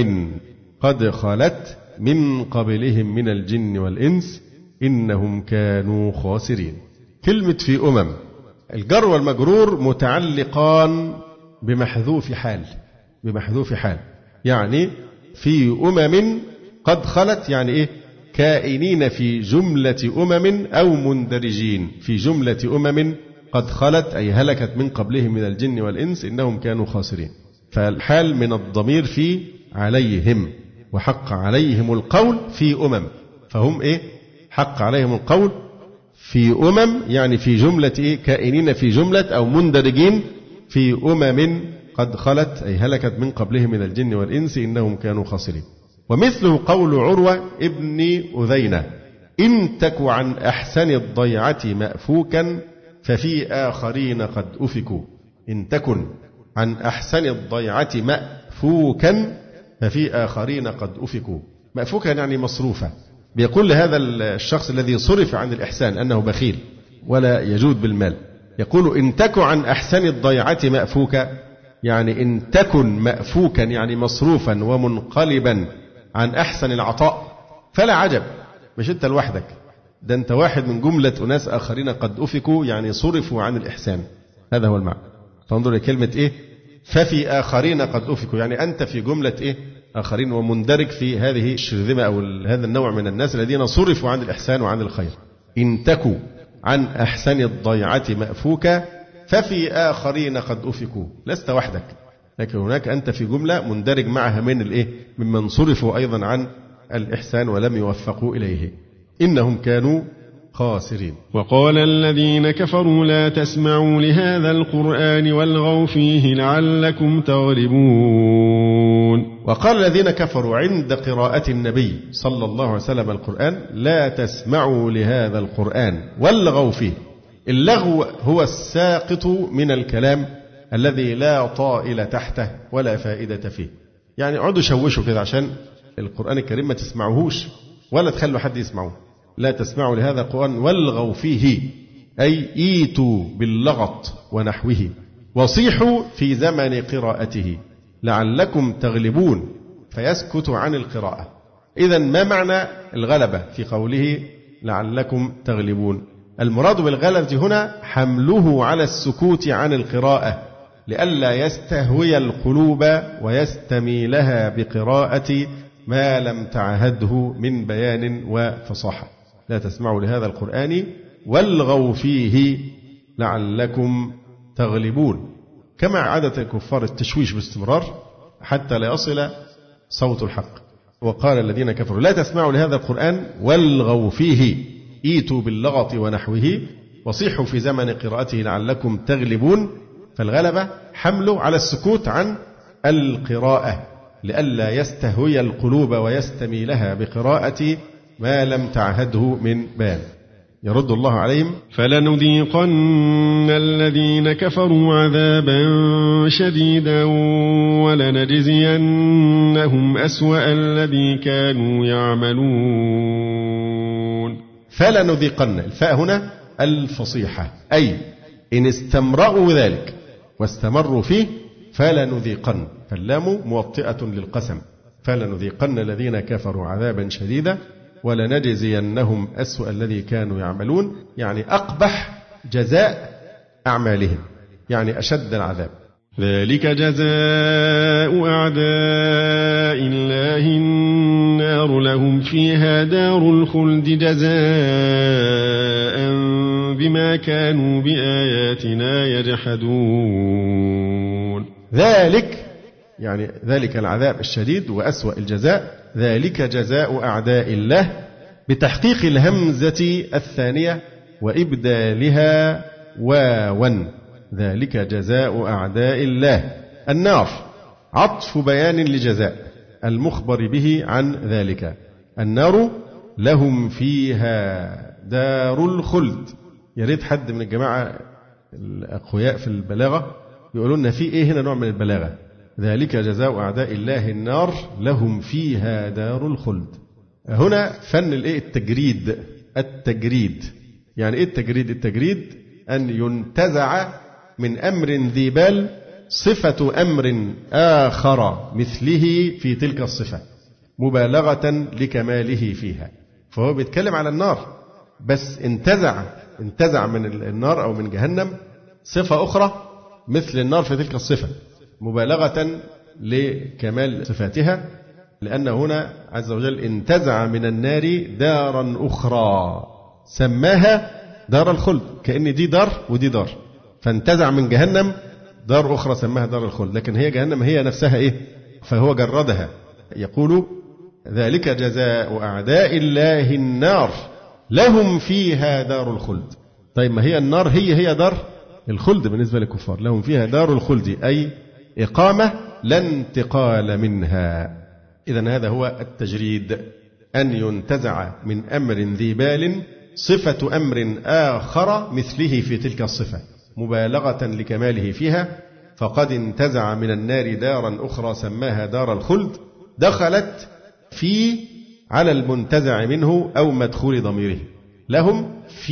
[SPEAKER 2] قد خلت من قبلهم من الجن والإنس إنهم كانوا خاسرين. كلمة في الجر والمجرور متعلقان بمحذوف حال. يعني في قد خلت يعني كائنين في جملة أو مندرجين في جملة قد خلت أي هلكت من قبلهم من الجن والإنس إنهم كانوا خاسرين. فالحال من الضمير في عليهم، وحق عليهم القول في فهم حق عليهم القول في يعني في جملة كائنين في جملة أو مندرجين في قد خلت أي هلكت من قبلهم من الجن والإنس إنهم كانوا خاسرين. ومثله قول عروة ابن أذينة: إن تك عن أحسن الضيعة مأفوكا ففي آخرين قد أفكوا. إن تكن عن أحسن الضيعة مأفوكا ففي آخرين قد أفكوا. مأفوكا يعني مصروفة. بيقول لهذا الشخص الذي صرف عن الإحسان أنه بخيل ولا يجود بالمال، يقول: إن تك عن أحسن الضيعة مأفوكا، يعني إن تكن مأفوكا يعني مصروفا ومنقلبا عن أحسن العطاء فلا عجب، مش أنت لوحدك، ده أنت واحد من جملة أناس آخرين قد أفكوا يعني صرفوا عن الإحسان. هذا هو المعنى. فانظر لكلمة إيه؟ ففي آخرين قد أفكوا، يعني أنت في جملة إيه؟ آخرين، ومندرج في هذه الشرذمة أو هذا النوع من الناس الذين صرفوا عن الإحسان وعن الخير. إن تكوا عن أحسن الضيعة مأفوكا ففي آخرين قد أفكوا، لست وحدك، لكن هناك أنت في جملة مندرج معها من الإيه؟ ممن صرفوا أيضا عن الإحسان ولم يوفقوا إليه، إنهم كانوا خاسرين.
[SPEAKER 3] وقال الذين كفروا لا تسمعوا لهذا القرآن والغوا فيه لعلكم تغلبون.
[SPEAKER 2] وقال الذين كفروا عند قراءة النبي صلى الله عليه وسلم القرآن لا تسمعوا لهذا القرآن والغوا فيه. اللغو هو الساقط من الكلام الذي لا طائل تحته ولا فائدة فيه، يعني اقعدوا شوشوا كده عشان القرآن الكريم ما تسمعوهوش ولا تخلوا حد يسمعوه. لا تسمعوا لهذا القرآن والغوا فيه، أي ايتوا باللغط ونحوه، وصيحوا في زمن قراءته لعلكم تغلبون، فيسكت عن القراءة. إذن ما معنى الغلبة في قوله لعلكم تغلبون؟ المراد بالغلبة هنا حمله على السكوت عن القراءة لئلا يستهوي القلوب ويستميلها بقراءة ما لم تعهده من بيان وفصاحة. لا تسمعوا لهذا القرآن والغوا فيه لعلكم تغلبون، كما عادة الكفار التشويش باستمرار حتى لا يصل صوت الحق. وقال الذين كفروا لا تسمعوا لهذا القرآن والغوا فيه، ايتوا باللغط ونحوه، وصيحوا في زمن قراءته لعلكم تغلبون. فالغلبة حمله على السكوت عن القراءة لئلا يستهوي القلوب ويستميلها بقراءة ما لم تعهده من بيان. يرد الله عليهم
[SPEAKER 3] فلنذيقن الذين كفروا عذابا شديدا ولنجزينهم أسوأ الذي كانوا يعملون.
[SPEAKER 2] فلنذيقن، الفاء هنا الفصيحة، أي إن استمرأوا ذلك واستمروا فيه فلنذيقن، فاللام موطئة للقسم، فلنذيقن الذين كفروا عذابا شديدا ولنجزينهم أسوأ الذي كانوا يعملون، يعني أقبح جزاء أعمالهم، يعني أشد العذاب.
[SPEAKER 3] ذلك جزاء أعداء الله النار لهم فيها دار الخلد جزاء بما كانوا بآياتنا يجحدون.
[SPEAKER 2] ذلك يعني ذلك العذاب الشديد وأسوأ الجزاء، ذلك جزاء أعداء الله بتحقيق الهمزة الثانية وإبدالها واوا، ذلك جزاء أعداء الله. النار عطف بيان لجزاء المخبر به عن ذلك. النار لهم فيها دار الخلد. يا ريت حد من الجماعة الأقوياء في البلاغة يقولون لنا في إيه هنا نوع من البلاغة. ذلك جزاء أعداء الله النار لهم فيها دار الخلد. هنا فن التجريد. التجريد يعني إيه التجريد؟ التجريد أن ينتزع من أمر ذي بال صفة أمر آخر مثله في تلك الصفة مبالغة لكماله فيها. فهو بيتكلم على النار، بس انتزع من النار أو من جهنم صفة أخرى مثل النار في تلك الصفة مبالغة لكمال صفاتها، لأن هنا عز وجل انتزع من النار دارا أخرى سماها دار الخلد، كأن دي دار ودي دار، فانتزع من جهنم دار أخرى سماها دار الخلد، لكن هي جهنم هي نفسها إيه؟ فهو جردها. يقول ذلك جزاء أعداء الله النار لهم فيها دار الخلد. طيب ما هي النار هي دار الخلد بالنسبة للكفار، لهم فيها دار الخلد أي إقامة لا انتقال منها. إذن هذا هو التجريد، أن ينتزع من أمر ذي بال صفة أمر آخر مثله في تلك الصفة مبالغة لكماله فيها، فقد انتزع من النار دارا أخرى سماها دار الخلد، دخلت في على المنتزع منه أو مدخول ضميره. لهم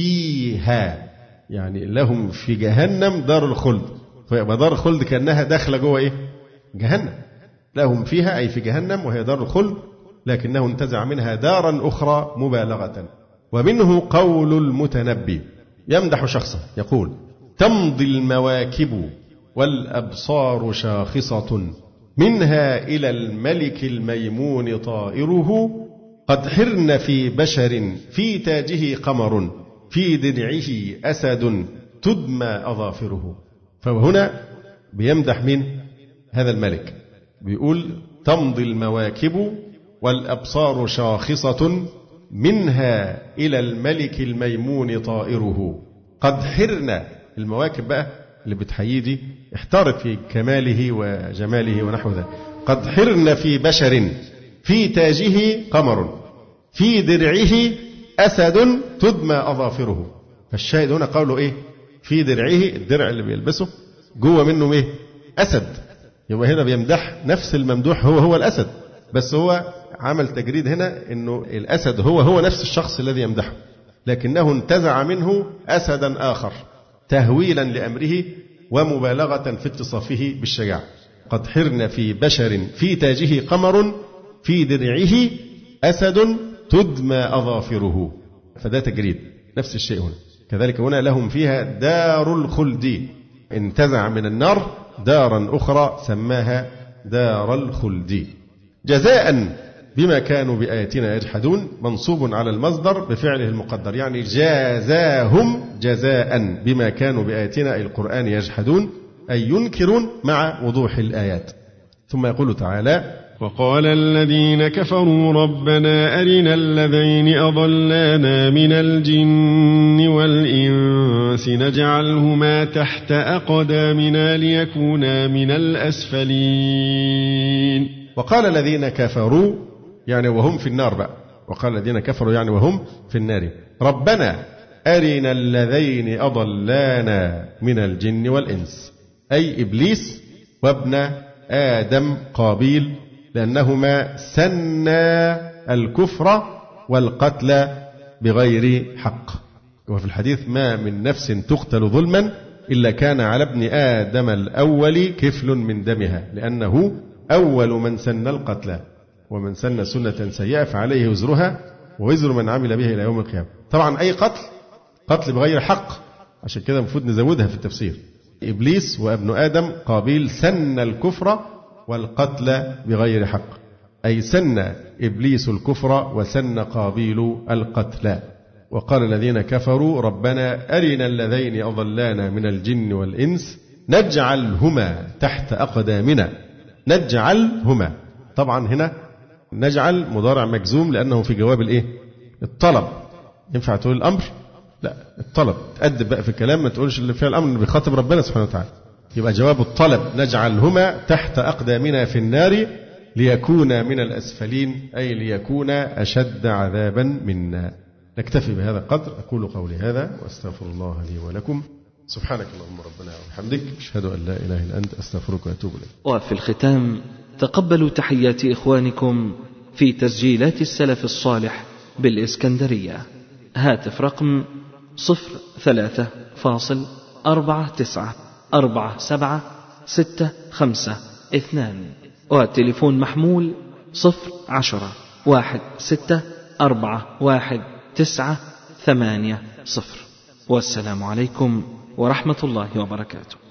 [SPEAKER 2] فيها يعني لهم في جهنم دار الخلد، فيبقى دار الخلد كأنها داخلة جوه إيه؟ جهنم. لهم فيها أي في جهنم وهي دار الخلد، لكنه انتزع منها دارا أخرى مبالغة. ومنه قول المتنبي يمدح شخصا يقول تمضي المواكب والأبصار شاخصة منها إلى الملك الميمون طائره قد حرن في بشر في تاجه قمر في درعه أسد تدمى أظافره. فهنا بيمدح من هذا الملك، بيقول تمضي المواكب والأبصار شاخصة منها إلى الملك الميمون طائره. قد حرن المواكب بقى اللي بتحييه دي احتارت في كماله وجماله ونحو ذلك. قد حرن في بشر في تاجه قمر في درعه أسد تدمى أظافره. فالشاهد هنا قوله إيه؟ في درعه، الدرع اللي بيلبسه جوه منه إيه؟ أسد. يبقى هنا بيمدح نفس الممدوح هو الأسد، بس هو عمل تجريد هنا إنه الأسد هو نفس الشخص الذي يمدحه، لكنه انتزع منه أسدا آخر تهويلا لأمره ومبالغة في اتصافه بالشجاعة. قد حرن في بشر في تاجه قمر في درعه أسد تدمى أظافره. فده تجريد، نفس الشيء هنا. كذلك هنا لهم فيها دار الخلد، انتزع من النار دارا أخرى سماها دار الخلد. جزاء بما كانوا بآياتنا يجحدون منصوب على المصدر بفعله المقدر، يعني جازاهم جزاء بما كانوا بآياتنا أي القرآن يجحدون أي ينكرون مع وضوح الآيات. ثم يقول تعالى
[SPEAKER 3] وقال الذين كفروا ربنا أرنا الذين أضلانا من الجن والإنس نجعلهما تحت أقدامنا ليكونا من الأسفلين.
[SPEAKER 2] وقال الذين كفروا يعني وهم في النار بقى، وقال الذين كفروا يعني وهم في النار ربنا أرنا الذين أضلانا من الجن والإنس، أي إبليس وابن آدم قابيل، لأنهما سنا الكفر والقتل بغير حق. وفي الحديث ما من نفس تقتل ظلما إلا كان على ابن آدم الأول كفل من دمها، لأنه أول من سن القتل، ومن سن سنة سيئة فعليه وزرها ووزر من عمل به إلى يوم القيامة. طبعا أي قتل بغير حق، عشان كده المفروض نزودها في التفسير. إبليس وابن آدم قابيل سن الكفر والقتل بغير حق، أي سن إبليس الكفر وسن قابيل القتل. وقال الذين كفروا ربنا أرنا الذين أضلانا من الجن والإنس نجعلهما تحت أقدامنا. نجعلهما، طبعا هنا نجعل مضارع مجزوم لأنه في جواب الإيه؟ الطلب. ينفع تقول الأمر؟ لا، الطلب. تأدب بقى في الكلام، ما تقولش اللي فيها الأمر اللي بيخاطب ربنا سبحانه وتعالى. يبقى جواب الطلب نجعلهما تحت أقدامنا في النار ليكونا من الأسفلين، أي ليكونا أشد عذابا منا. نكتفي بهذا القدر. أقول قولي هذا وأستغفر الله لي ولكم. سبحانك اللهم ربنا وبحمدك أشهد أن لا إله إلا أنت أستغفرك وأتوب إليك.
[SPEAKER 1] وفي الختام تقبلوا تحيات إخوانكم في تسجيلات السلف الصالح بالإسكندرية. هاتف رقم 03-494765، والتليفون محمول 010-16-41-980. والسلام عليكم ورحمة الله وبركاته.